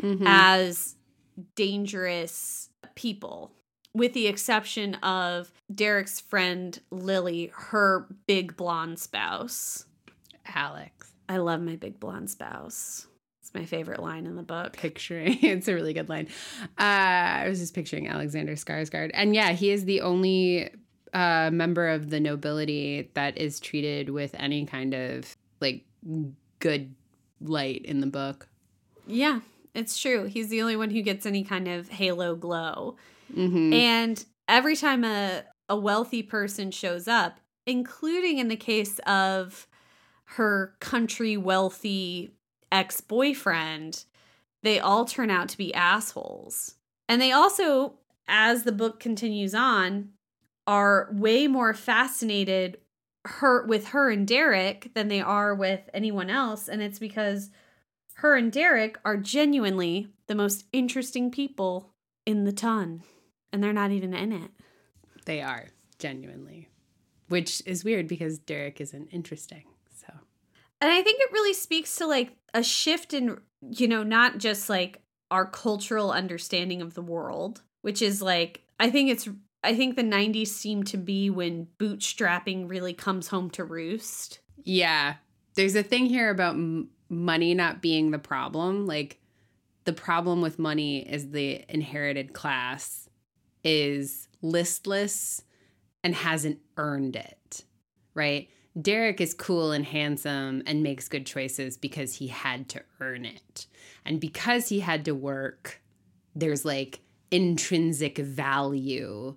as dangerous people, with the exception of Derek's friend Lily, her big blonde spouse. Alex. I love my big blonde spouse. It's my favorite line in the book. It's a really good line. I was just picturing Alexander Skarsgård. And yeah, he is the only member of the nobility that is treated with any kind of like good light in the book. Yeah, it's true. He's the only one who gets any kind of halo glow. And every time a wealthy person shows up, including in the case of her country wealthy ex-boyfriend, they all turn out to be assholes. And they also, as the book continues on, are way more fascinated with her and Derek than they are with anyone else. And it's because her and Derek are genuinely the most interesting people in the ton. And they're not even in it. They are, genuinely. Which is weird because Derek isn't interesting. So, and I think it really speaks to like a shift in, not just like our cultural understanding of the world, which is like, I think the 90s seem to be when bootstrapping really comes home to roost. Yeah. There's a thing here about money not being the problem. Like, the problem with money is the inherited class is listless and hasn't earned it, right? Derek is cool and handsome and makes good choices because he had to earn it. And because he had to work, there's like intrinsic value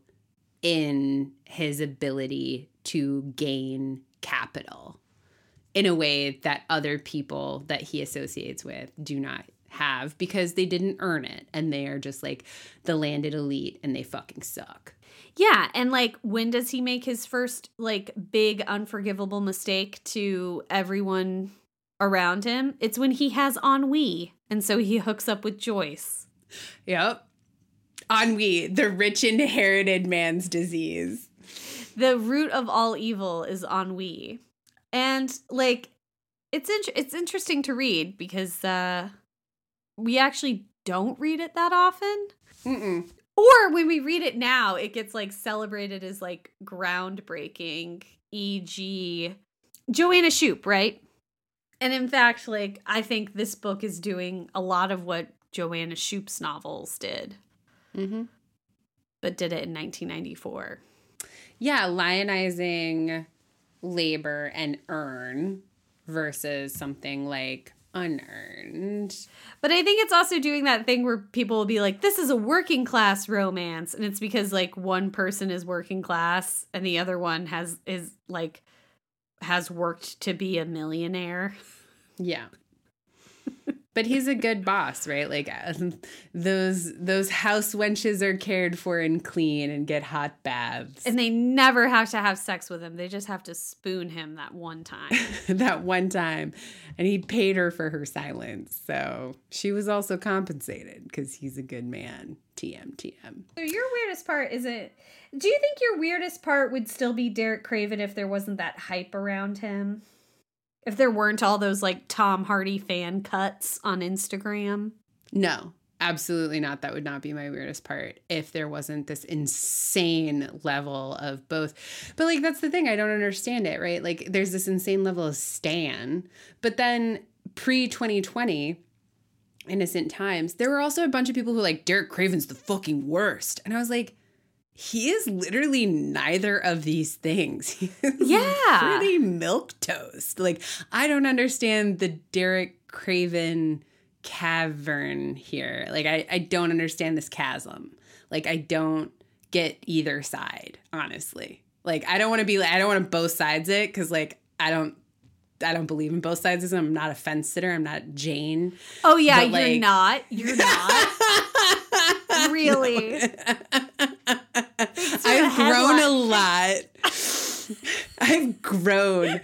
in his ability to gain capital in a way that other people that he associates with do not have because they didn't earn it and they are just like the landed elite and they fucking suck. Yeah, and like when does he make his first like big unforgivable mistake to everyone around him? It's when he has ennui and so he hooks up with Joyce. Yep. Ennui, the rich inherited man's disease. The root of all evil is ennui. And like it's interesting to read because we actually don't read it that often. Mm-mm. Or when we read it now, it gets like celebrated as like groundbreaking, e.g. Joanna Shupe, right? And in fact, like I think this book is doing a lot of what Joanna Shupe's novels did. but did it in 1994. Yeah, lionizing labor and earn versus something like unearned. But I think it's also doing that thing where people will be like, this is a working class romance. And it's because like one person is working class and the other one has worked to be a millionaire. Yeah. But he's a good boss, right? Like those house wenches are cared for and clean and get hot baths. And they never have to have sex with him. They just have to spoon him that one time. That one time. And he paid her for her silence. So she was also compensated because he's a good man. TM. So your weirdest part isn't... Do you think your weirdest part would still be Derek Craven if there wasn't that hype around him? If there weren't all those like Tom Hardy fan cuts on Instagram? No, absolutely not. That would not be my weirdest part if there wasn't this insane level of both. But like, that's the thing. I don't understand it, right? Like there's this insane level of stan, but then pre-2020 Innocent Times, there were also a bunch of people who like Derek Craven's the fucking worst. And I was like, he is literally neither of these things. He is pretty milquetoast. Like, I don't understand the Derek Craven cavern here. Like, I don't understand this chasm. Like, I don't get either side, honestly. Like, I don't want to both sides it because, like, I don't believe in both sides. I'm not a fence sitter. I'm not Jane. Oh, yeah, but, you're not. You're not. Really? I've grown a lot. I've grown.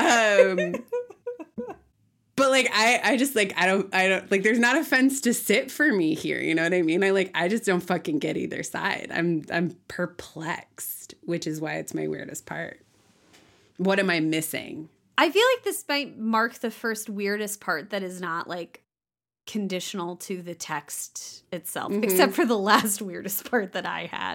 But like I just like I don't like there's not a fence to sit for me here, you know what I mean? I just don't fucking get either side. I'm perplexed, which is why it's my weirdest part. What am I missing? I feel like this might mark the first weirdest part that is not like conditional to the text itself, except for the last weirdest part that I had.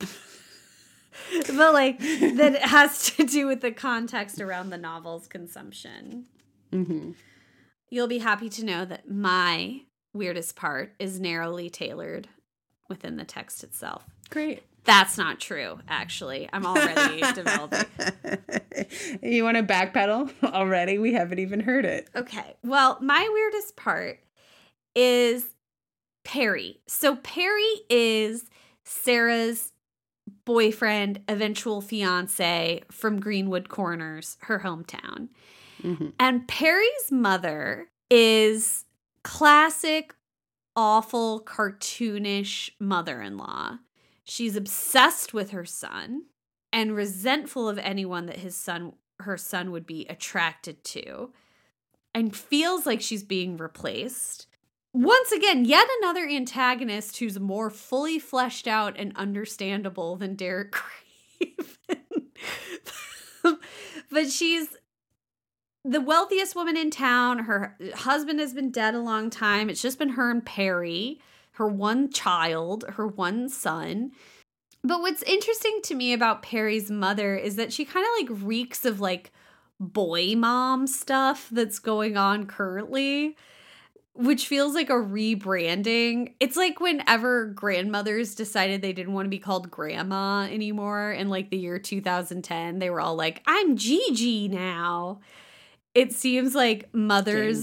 But like that has to do with the context around the novel's consumption. You'll be happy to know that my weirdest part is narrowly tailored within the text itself. Great. That's not true, actually. I'm already developing. You want to backpedal already? We haven't even heard it. Okay. Well, my weirdest part is Perry. So Perry is Sarah's boyfriend, eventual fiance from Greenwood Corners, her hometown. And Perry's mother is classic, awful, cartoonish mother-in-law. She's obsessed with her son and resentful of anyone that her son would be attracted to, and feels like she's being replaced. Once again, yet another antagonist who's more fully fleshed out and understandable than Derek Craven. But she's the wealthiest woman in town. Her husband has been dead a long time. It's just been her and Perry, her one child, her one son. But what's interesting to me about Perry's mother is that she kind of like reeks of like boy mom stuff that's going on currently, which feels like a rebranding. It's like whenever grandmothers decided they didn't want to be called grandma anymore in like the year 2010, they were all like, I'm Gigi now. It seems like mothers,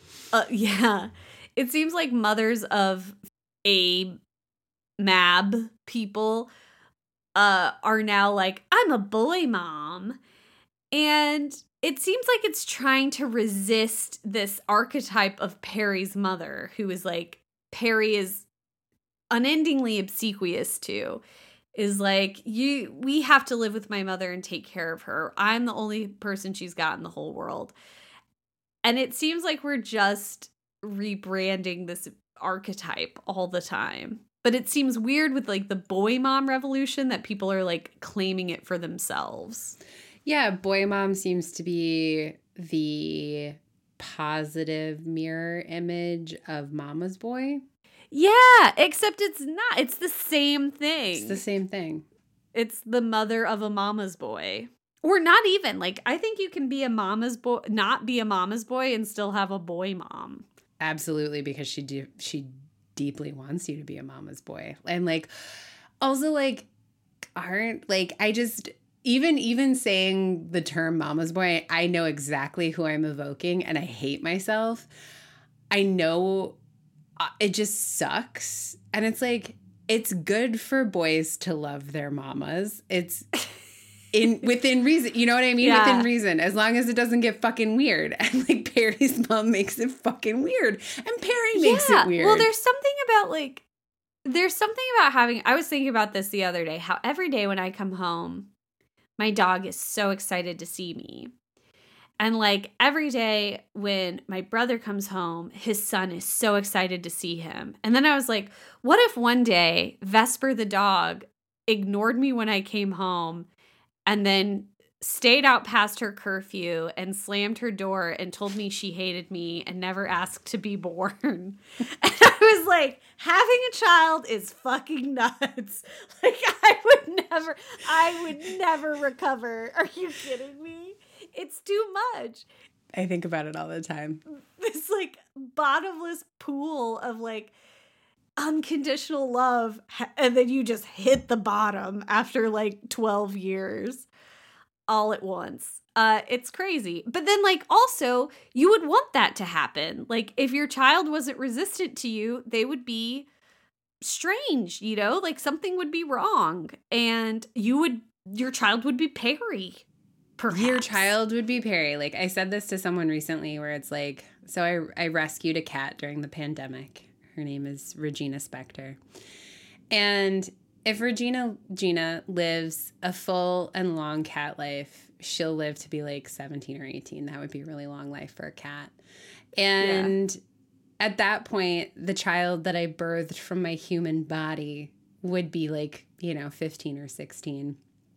it seems like mothers of mab people are now like, I'm a boy mom. And it seems like it's trying to resist this archetype of Perry's mother, who is like, Perry is unendingly obsequious to, is like, we have to live with my mother and take care of her. I'm the only person she's got in the whole world. And it seems like we're just rebranding this archetype all the time. But it seems weird with like the boy mom revolution that people are like claiming it for themselves. Yeah, boy mom seems to be the positive mirror image of mama's boy. Yeah, except it's not. It's the same thing. It's the same thing. It's the mother of a mama's boy. Or not even. Like, I think you can be a mama's boy, not be a mama's boy and still have a boy mom. Absolutely, because she deeply wants you to be a mama's boy. And like, also like, aren't like, I just, even saying the term mama's boy, I know exactly who I'm evoking and I hate myself. I know it just sucks. And it's like, it's good for boys to love their mamas. It's within reason. You know what I mean? Yeah. Within reason. As long as it doesn't get fucking weird. And like Perry's mom makes it fucking weird. And Perry makes it weird. Well, there's something about having, I was thinking about this the other day, how every day when I come home, my dog is so excited to see me. And like every day when my brother comes home, his son is so excited to see him. And then I was like, what if one day Vesper the dog ignored me when I came home and then stayed out past her curfew and slammed her door and told me she hated me and never asked to be born. And I was like, having a child is fucking nuts. Like I would never recover. Are you kidding me? It's too much. I think about it all the time. This like bottomless pool of like unconditional love, and then you just hit the bottom after like 12 years all at once. It's crazy. But then like also you would want that to happen. Like if your child wasn't resistant to you, they would be strange, you know, like something would be wrong and your child would be Perry. Perhaps. Your child would be Perry. Like I said this to someone recently where it's like, so I rescued a cat during the pandemic. Her name is Regina Spektor. And if Gina lives a full and long cat life, she'll live to be like 17 or 18. That would be a really long life for a cat. And at that point, the child that I birthed from my human body would be like, 15 or 16.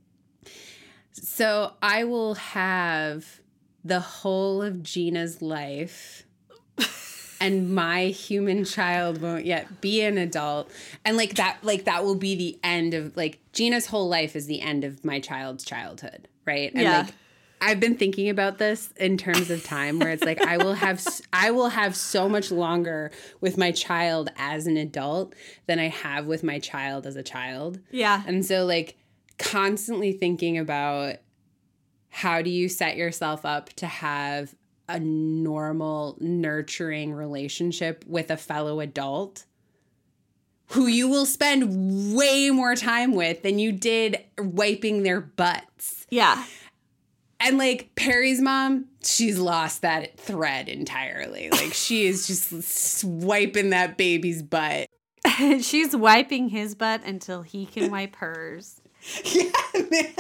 So I will have the whole of Gina's life and my human child won't yet be an adult. And that will be the end of like Gina's whole life is the end of my child's childhood. Right. And like, I've been thinking about this in terms of time where it's like, I will have so much longer with my child as an adult than I have with my child as a child. Yeah. And so like, constantly thinking about how do you set yourself up to have a normal, nurturing relationship with a fellow adult who you will spend way more time with than you did wiping their butts. Yeah. And like Perry's mom, she's lost that thread entirely. Like she is just wiping that baby's butt. She's wiping his butt until he can wipe hers. Yeah, man.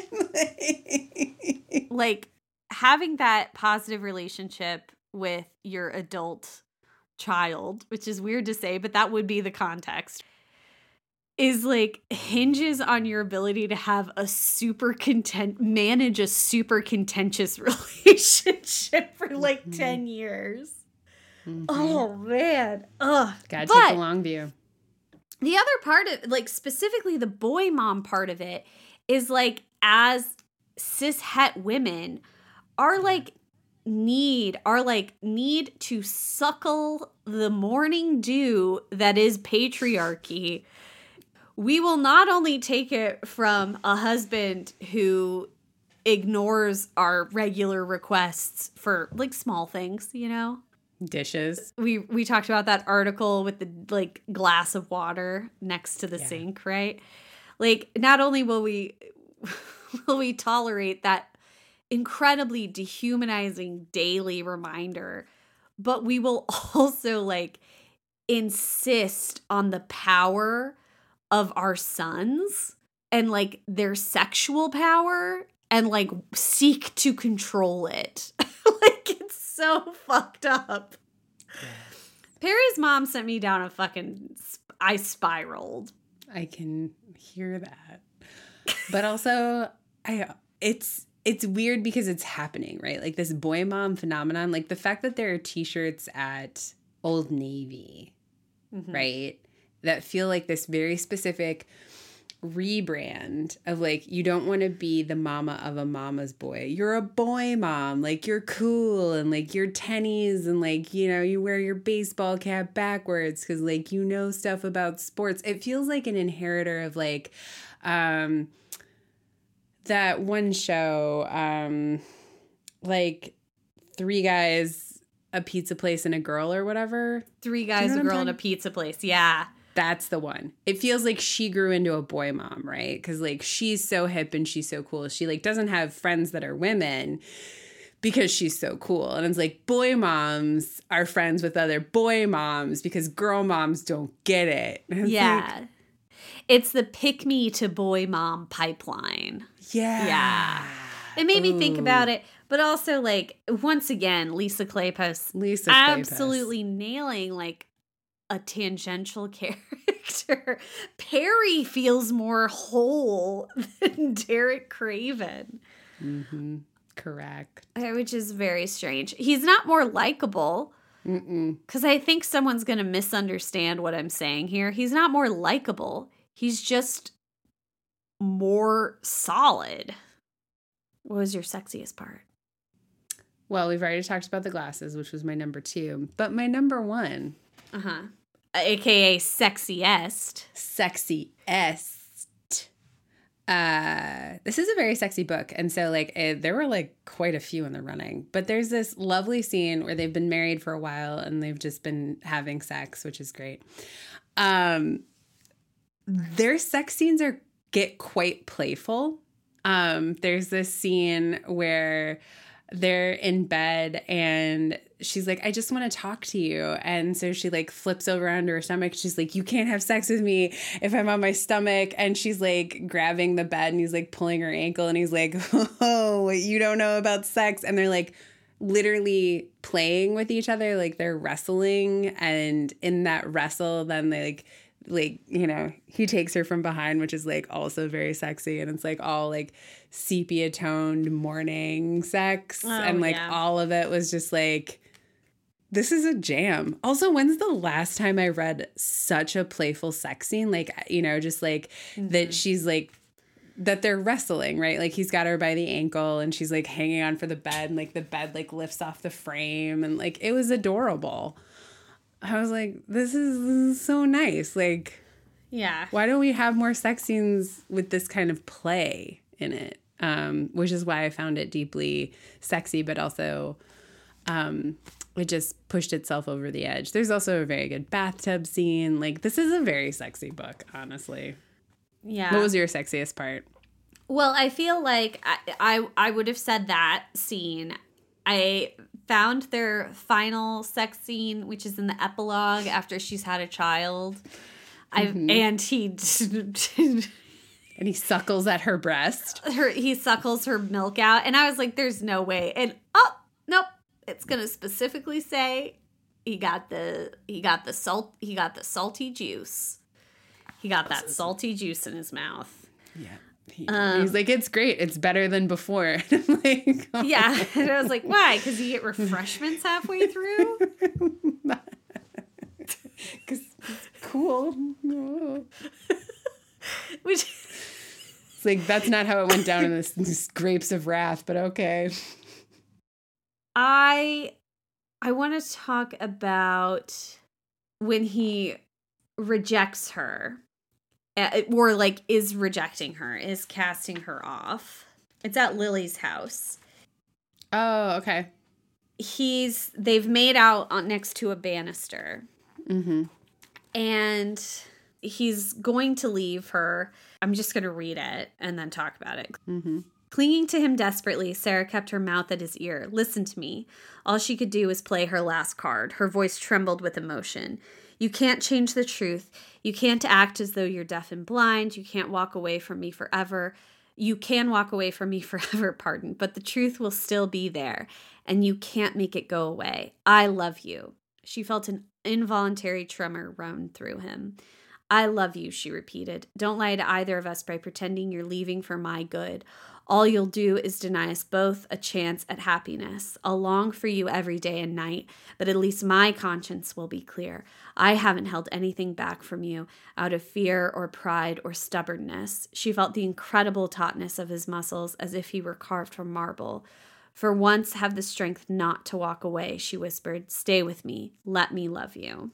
Like having that positive relationship with your adult child, which is weird to say, but that would be the context, is like hinges on your ability to have manage a super contentious relationship for like 10 years. Mm-hmm. Oh man. Ugh. Gotta take the long view. The other part of like specifically the boy mom part of it is like as cishet women our need to suckle the morning dew that is patriarchy. We will not only take it from a husband who ignores our regular requests for like small things, dishes. We talked about that article with the like glass of water next to the sink, right? Like not only will we tolerate that incredibly dehumanizing daily reminder, but we will also like insist on the power of our sons and like their sexual power and like seek to control it. Like it's so fucked up. Yeah. Perry's mom sent me down I spiraled. I can hear that. But also it's weird because it's happening, right? Like this boy mom phenomenon, like the fact that there are t-shirts at Old Navy, right? That feel like this very specific rebrand of like, you don't want to be the mama of a mama's boy. You're a boy mom. Like, you're cool and like your tennies and like, you know, you wear your baseball cap backwards because like you know stuff about sports. It feels like an inheritor of like that one show, like Three Guys, a Pizza Place, and a Girl or whatever. Three Guys, a Girl, and a Pizza Place. Yeah. That's the one. It feels like she grew into a boy mom, right? Because like she's so hip and she's so cool. She like doesn't have friends that are women because she's so cool. And it's like boy moms are friends with other boy moms because girl moms don't get it. Yeah. Like, it's the pick me to boy mom pipeline. yeah. Yeah. It made me think about it. But also, like, once again, Lisa Kleypas absolutely nailing, like, a tangential character. Perry feels more whole than Derek Craven. Mm-hmm. Correct. Which is very strange. He's not more likable. Because I think someone's going to misunderstand what I'm saying here. He's not more likable. He's just more solid. What was your sexiest part? Well, we've already talked about the glasses, which was my number 2. But my number 1. AKA sexiest. Sexiest. This is a very sexy book. And so, like, there were, like, quite a few in the running. But there's this lovely scene where they've been married for a while and they've just been having sex, which is great. Their sex scenes get quite playful. There's this scene where they're in bed and she's like, I just want to talk to you. And so she like flips over onto her stomach. She's like, you can't have sex with me if I'm on my stomach. And she's like grabbing the bed and he's like pulling her ankle and he's like, oh, you don't know about sex. And they're like literally playing with each other. Like they're wrestling. And in that wrestle, then they like, you know, he takes her from behind, which is like also very sexy. And it's like all like sepia toned morning sex. And like all of it was just like, this is a jam. Also, when's the last time I read such a playful sex scene? Like, you know, just like that she's like, that they're wrestling, right? Like he's got her by the ankle and she's like hanging on for the bed and like the bed like lifts off the frame and like it was adorable. I was like, this is so nice. Like, yeah. Why don't we have more sex scenes with this kind of play in it? Which is why I found it deeply sexy, but also it just pushed itself over the edge. There's also a very good bathtub scene. Like, this is a very sexy book, honestly. Yeah. What was your sexiest part? Well, I feel like I would have said that scene. I found their final sex scene, which is in the epilogue after she's had a child. And he and he suckles at her breast. He suckles her milk out, and I was like, "There's no way." And nope, it's gonna specifically say he got the salty juice. He got that salty juice in his mouth. Yeah. He's like, it's great. It's better than before. Like, oh. Yeah. And I was like, why? Because you get refreshments halfway through? Because it's cool. Which, it's like, that's not how it went down in this Grapes of Wrath, but okay. I want to talk about when he rejects her. Or like is rejecting her, is casting her off. It's at Lily's house. Oh, okay. They've made out next to a banister. Mm-hmm. And he's going to leave her. I'm just going to read it and then talk about it. Mm-hmm. Clinging to him desperately, Sarah kept her mouth at his ear. Listen to me. All she could do was play her last card. Her voice trembled with emotion. You can't change the truth. You can't act as though you're deaf and blind. You can't walk away from me forever. You can walk away from me forever, pardon, but the truth will still be there, and you can't make it go away. I love you. She felt an involuntary tremor run through him. I love you, she repeated. Don't lie to either of us by pretending you're leaving for my good. All you'll do is deny us both a chance at happiness. I'll long for you every day and night, but at least my conscience will be clear. I haven't held anything back from you out of fear or pride or stubbornness. She felt the incredible tautness of his muscles as if he were carved from marble. For once, have the strength not to walk away, she whispered. Stay with me. Let me love you.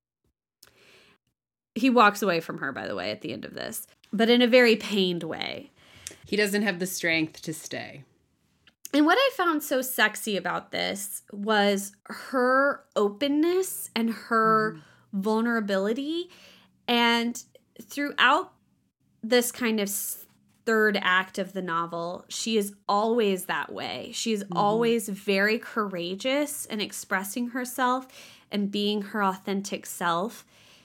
He walks away from her, by the way, at the end of this, but in a very pained way. He doesn't have the strength to stay. And what I found so sexy about this was her openness and her vulnerability. And throughout this kind of third act of the novel, she is always that way. She is always very courageous in expressing herself and being her authentic self.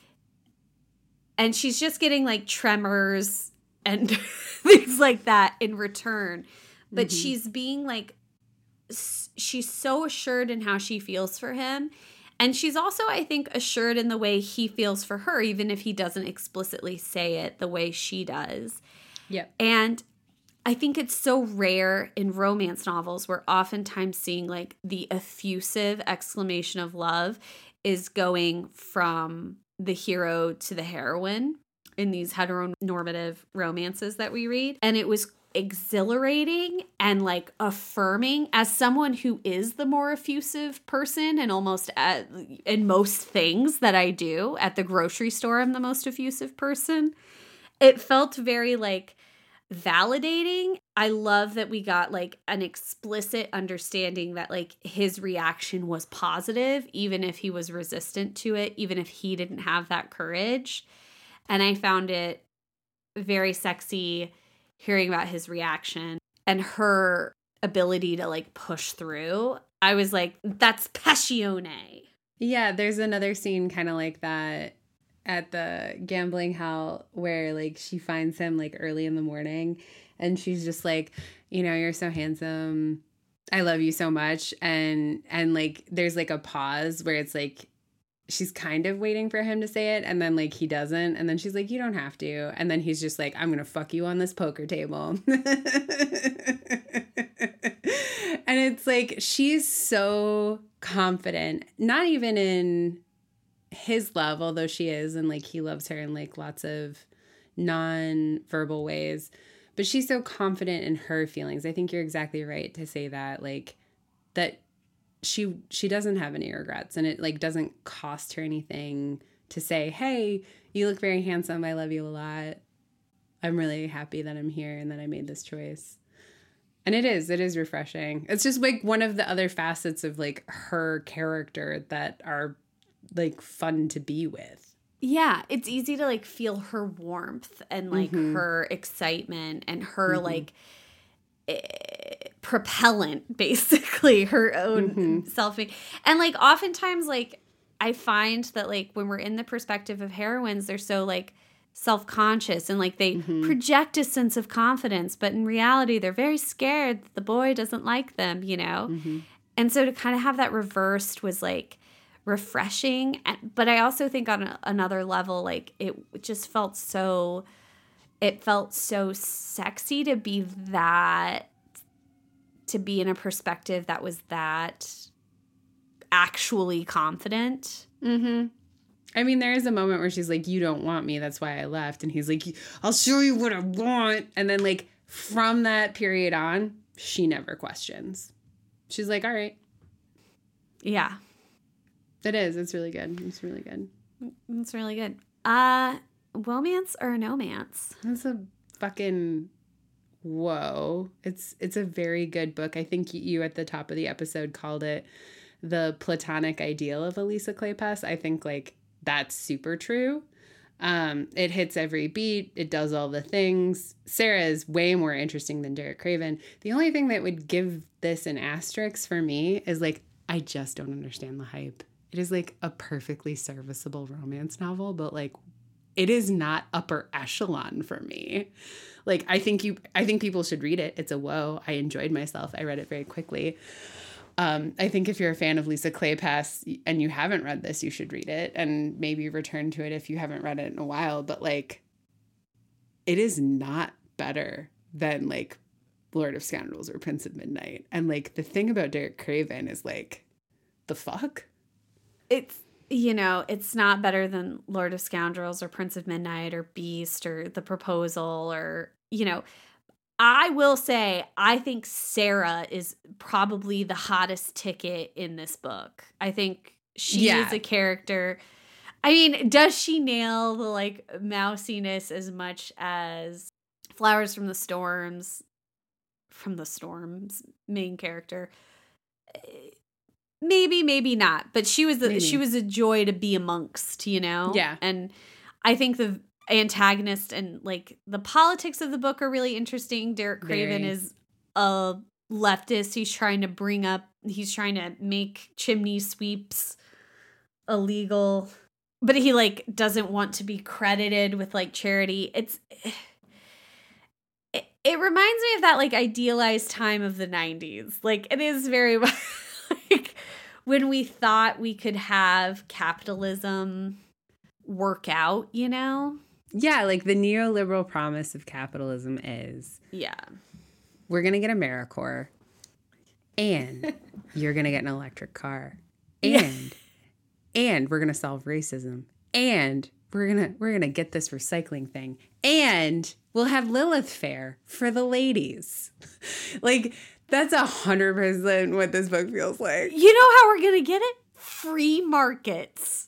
And she's just getting like tremors and things like that in return. But she's being like, she's so assured in how she feels for him. And she's also, I think, assured in the way he feels for her, even if he doesn't explicitly say it the way she does. Yep. And I think it's so rare in romance novels where oftentimes seeing like the effusive exclamation of love is going from the hero to the heroine in these heteronormative romances that we read. And it was exhilarating and like affirming as someone who is the more effusive person and almost in most things that I do. At the grocery store, I'm the most effusive person. It felt very like validating. I love that we got like an explicit understanding that like his reaction was positive, even if he was resistant to it, even if he didn't have that courage. And I found it very sexy hearing about his reaction and her ability to like push through. I was like, that's passione. Yeah, there's another scene kind of like that at the gambling hell where like she finds him like early in the morning and she's just like, you know, you're so handsome. I love you so much. And like there's like a pause where it's like she's kind of waiting for him to say it and then like he doesn't, and then she's like, you don't have to, and then he's just like, I'm gonna fuck you on this poker table. And it's like she's so confident, not even in his love, although she is, and like he loves her in like lots of non-verbal ways, but she's so confident in her feelings. I think you're exactly right to say that, like that she doesn't have any regrets, and it like doesn't cost her anything to say, hey, you look very handsome, I love you a lot, I'm really happy that I'm here and that I made this choice. And it is refreshing. It's just like one of the other facets of like her character that are like fun to be with. Yeah, it's easy to like feel her warmth and like her excitement and her like propellant, basically, her own selfing. And like oftentimes like I find that like when we're in the perspective of heroines, they're so like self-conscious and like they project a sense of confidence, but in reality they're very scared that the boy doesn't like them, you know. And so to kind of have that reversed was like refreshing. But I also think on another level, like it just felt so sexy to be in a perspective that was that actually confident. I mean, there is a moment where she's like, you don't want me, that's why I left. And he's like, I'll show you what I want. And then like from that period on, she never questions. She's like, all right. Yeah. It is. It's really good. It's really good. It's really good. Romance or no-mance? That's a fucking whoa. It's a very good book. I think you at the top of the episode called it the platonic ideal of Elisa Kleypas. I think like that's super true. It hits every beat. It does all the things. Sarah is way more interesting than Derek Craven. The only thing that would give this an asterisk for me is like, I just don't understand the hype. It is like a perfectly serviceable romance novel, but like it is not upper echelon for me. Like I think people should read it. It's a whoa. I enjoyed myself. I read it very quickly. I think if you're a fan of Lisa Kleypas and you haven't read this, you should read it and maybe return to it if you haven't read it in a while. But like, it is not better than like Lord of Scoundrels or Prince of Midnight. And like the thing about Derek Craven is like, the fuck? It's, you know, it's not better than Lord of Scoundrels or Prince of Midnight or Beast or The Proposal or, you know, I will say, I think Sarah is probably the hottest ticket in this book. I think she is a character. I mean, does she nail the like mousiness as much as Flowers from the Storms main character? Maybe, maybe not. But she was a joy to be amongst, you know? Yeah. And I think the antagonist and like the politics of the book are really interesting. Derek Craven is a leftist. He's trying to make chimney sweeps illegal, but he like doesn't want to be credited with like charity. It reminds me of that like idealized time of the 90s. Like it is very like when we thought we could have capitalism work out, you know? Yeah, like the neoliberal promise of capitalism is we're going to get AmeriCorps and you're going to get an electric car and we're going to solve racism and we're going to get this recycling thing and we'll have Lilith Fair for the ladies. Like that's 100% what this book feels like. You know how we're going to get it? Free markets.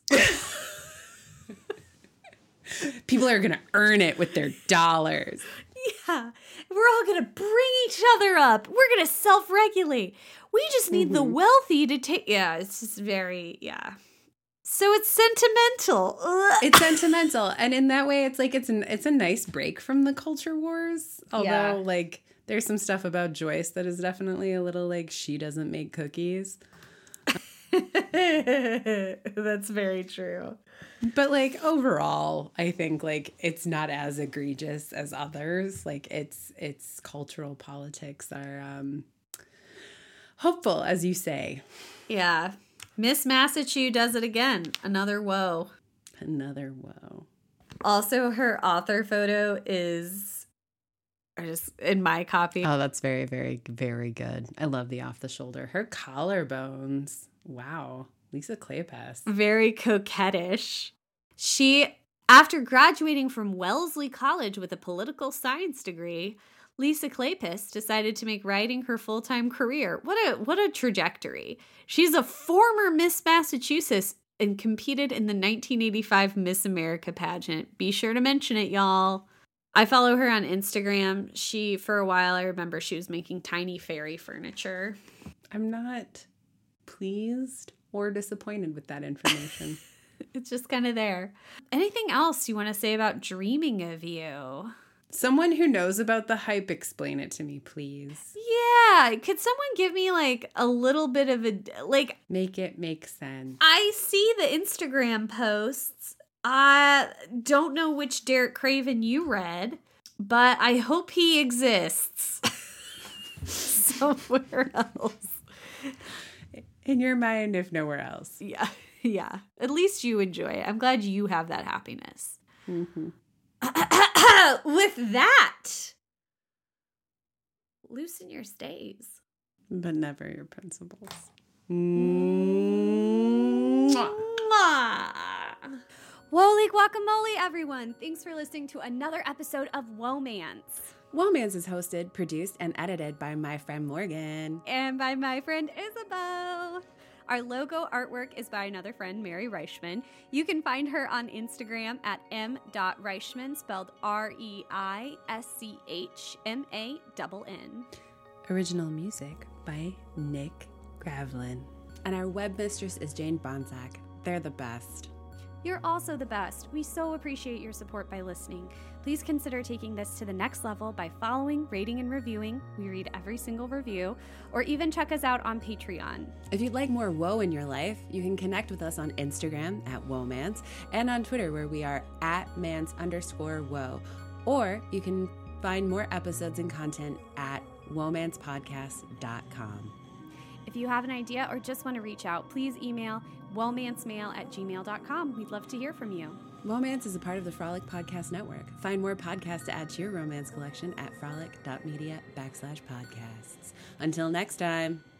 People are going to earn it with their dollars. Yeah. We're all going to bring each other up. We're going to self-regulate. We just need the wealthy to take... Yeah, it's just very... Yeah. So it's sentimental. Ugh. It's sentimental. And in that way, it's like it's a nice break from the culture wars. Although, like, there's some stuff about Joyce that is definitely a little like she doesn't make cookies. That's very true. But like overall, I think like it's not as egregious as others. Like its cultural politics are hopeful, as you say. Yeah. Miss Massachusetts does it again. Another woe. Another woe. Also, her author photo is just in my copy. Oh, that's very, very, very good. I love the off the shoulder. Her collarbones. Wow. Lisa Kleypas. Very coquettish. She, after graduating from Wellesley College with a political science degree, Lisa Kleypas decided to make writing her full-time career. What a trajectory. She's a former Miss Massachusetts and competed in the 1985 Miss America pageant. Be sure to mention it, y'all. I follow her on Instagram. For a while, I remember she was making tiny fairy furniture. I'm not pleased or disappointed with that information. It's just kind of there. Anything else you want to say about Dreaming of You? Someone who knows about the hype, explain it to me, please. Yeah. Could someone give me like a little bit of like... Make it make sense. I see the Instagram posts. I don't know which Derek Craven you read, but I hope he exists somewhere else. In your mind, if nowhere else. Yeah. Yeah. At least you enjoy it. I'm glad you have that happiness. Mm-hmm. With that, loosen your stays. But never your principles. Woly guacamole, everyone. Thanks for listening to another episode of Womance. Womance is hosted, produced, and edited by my friend Morgan. And by my friend Isabeau. Our logo artwork is by another friend, Mary Reichman. You can find her on Instagram at m.reichman, spelled REISCHMANN. Original music by Nick Gravlin. And our web mistress is Jane Bonsack. They're the best. You're also the best. We so appreciate your support by listening. Please consider taking this to the next level by following, rating, and reviewing. We read every single review. Or even check us out on Patreon. If you'd like more woe in your life, you can connect with us on Instagram at Womance and on Twitter where we are at @mans_woe. Or you can find more episodes and content at womancepodcast.com. If you have an idea or just want to reach out, please email womancemail@gmail.com. We'd love to hear from you. Womance is a part of the Frolic Podcast Network. Find more podcasts to add to your romance collection at frolic.media/podcasts. Until next time.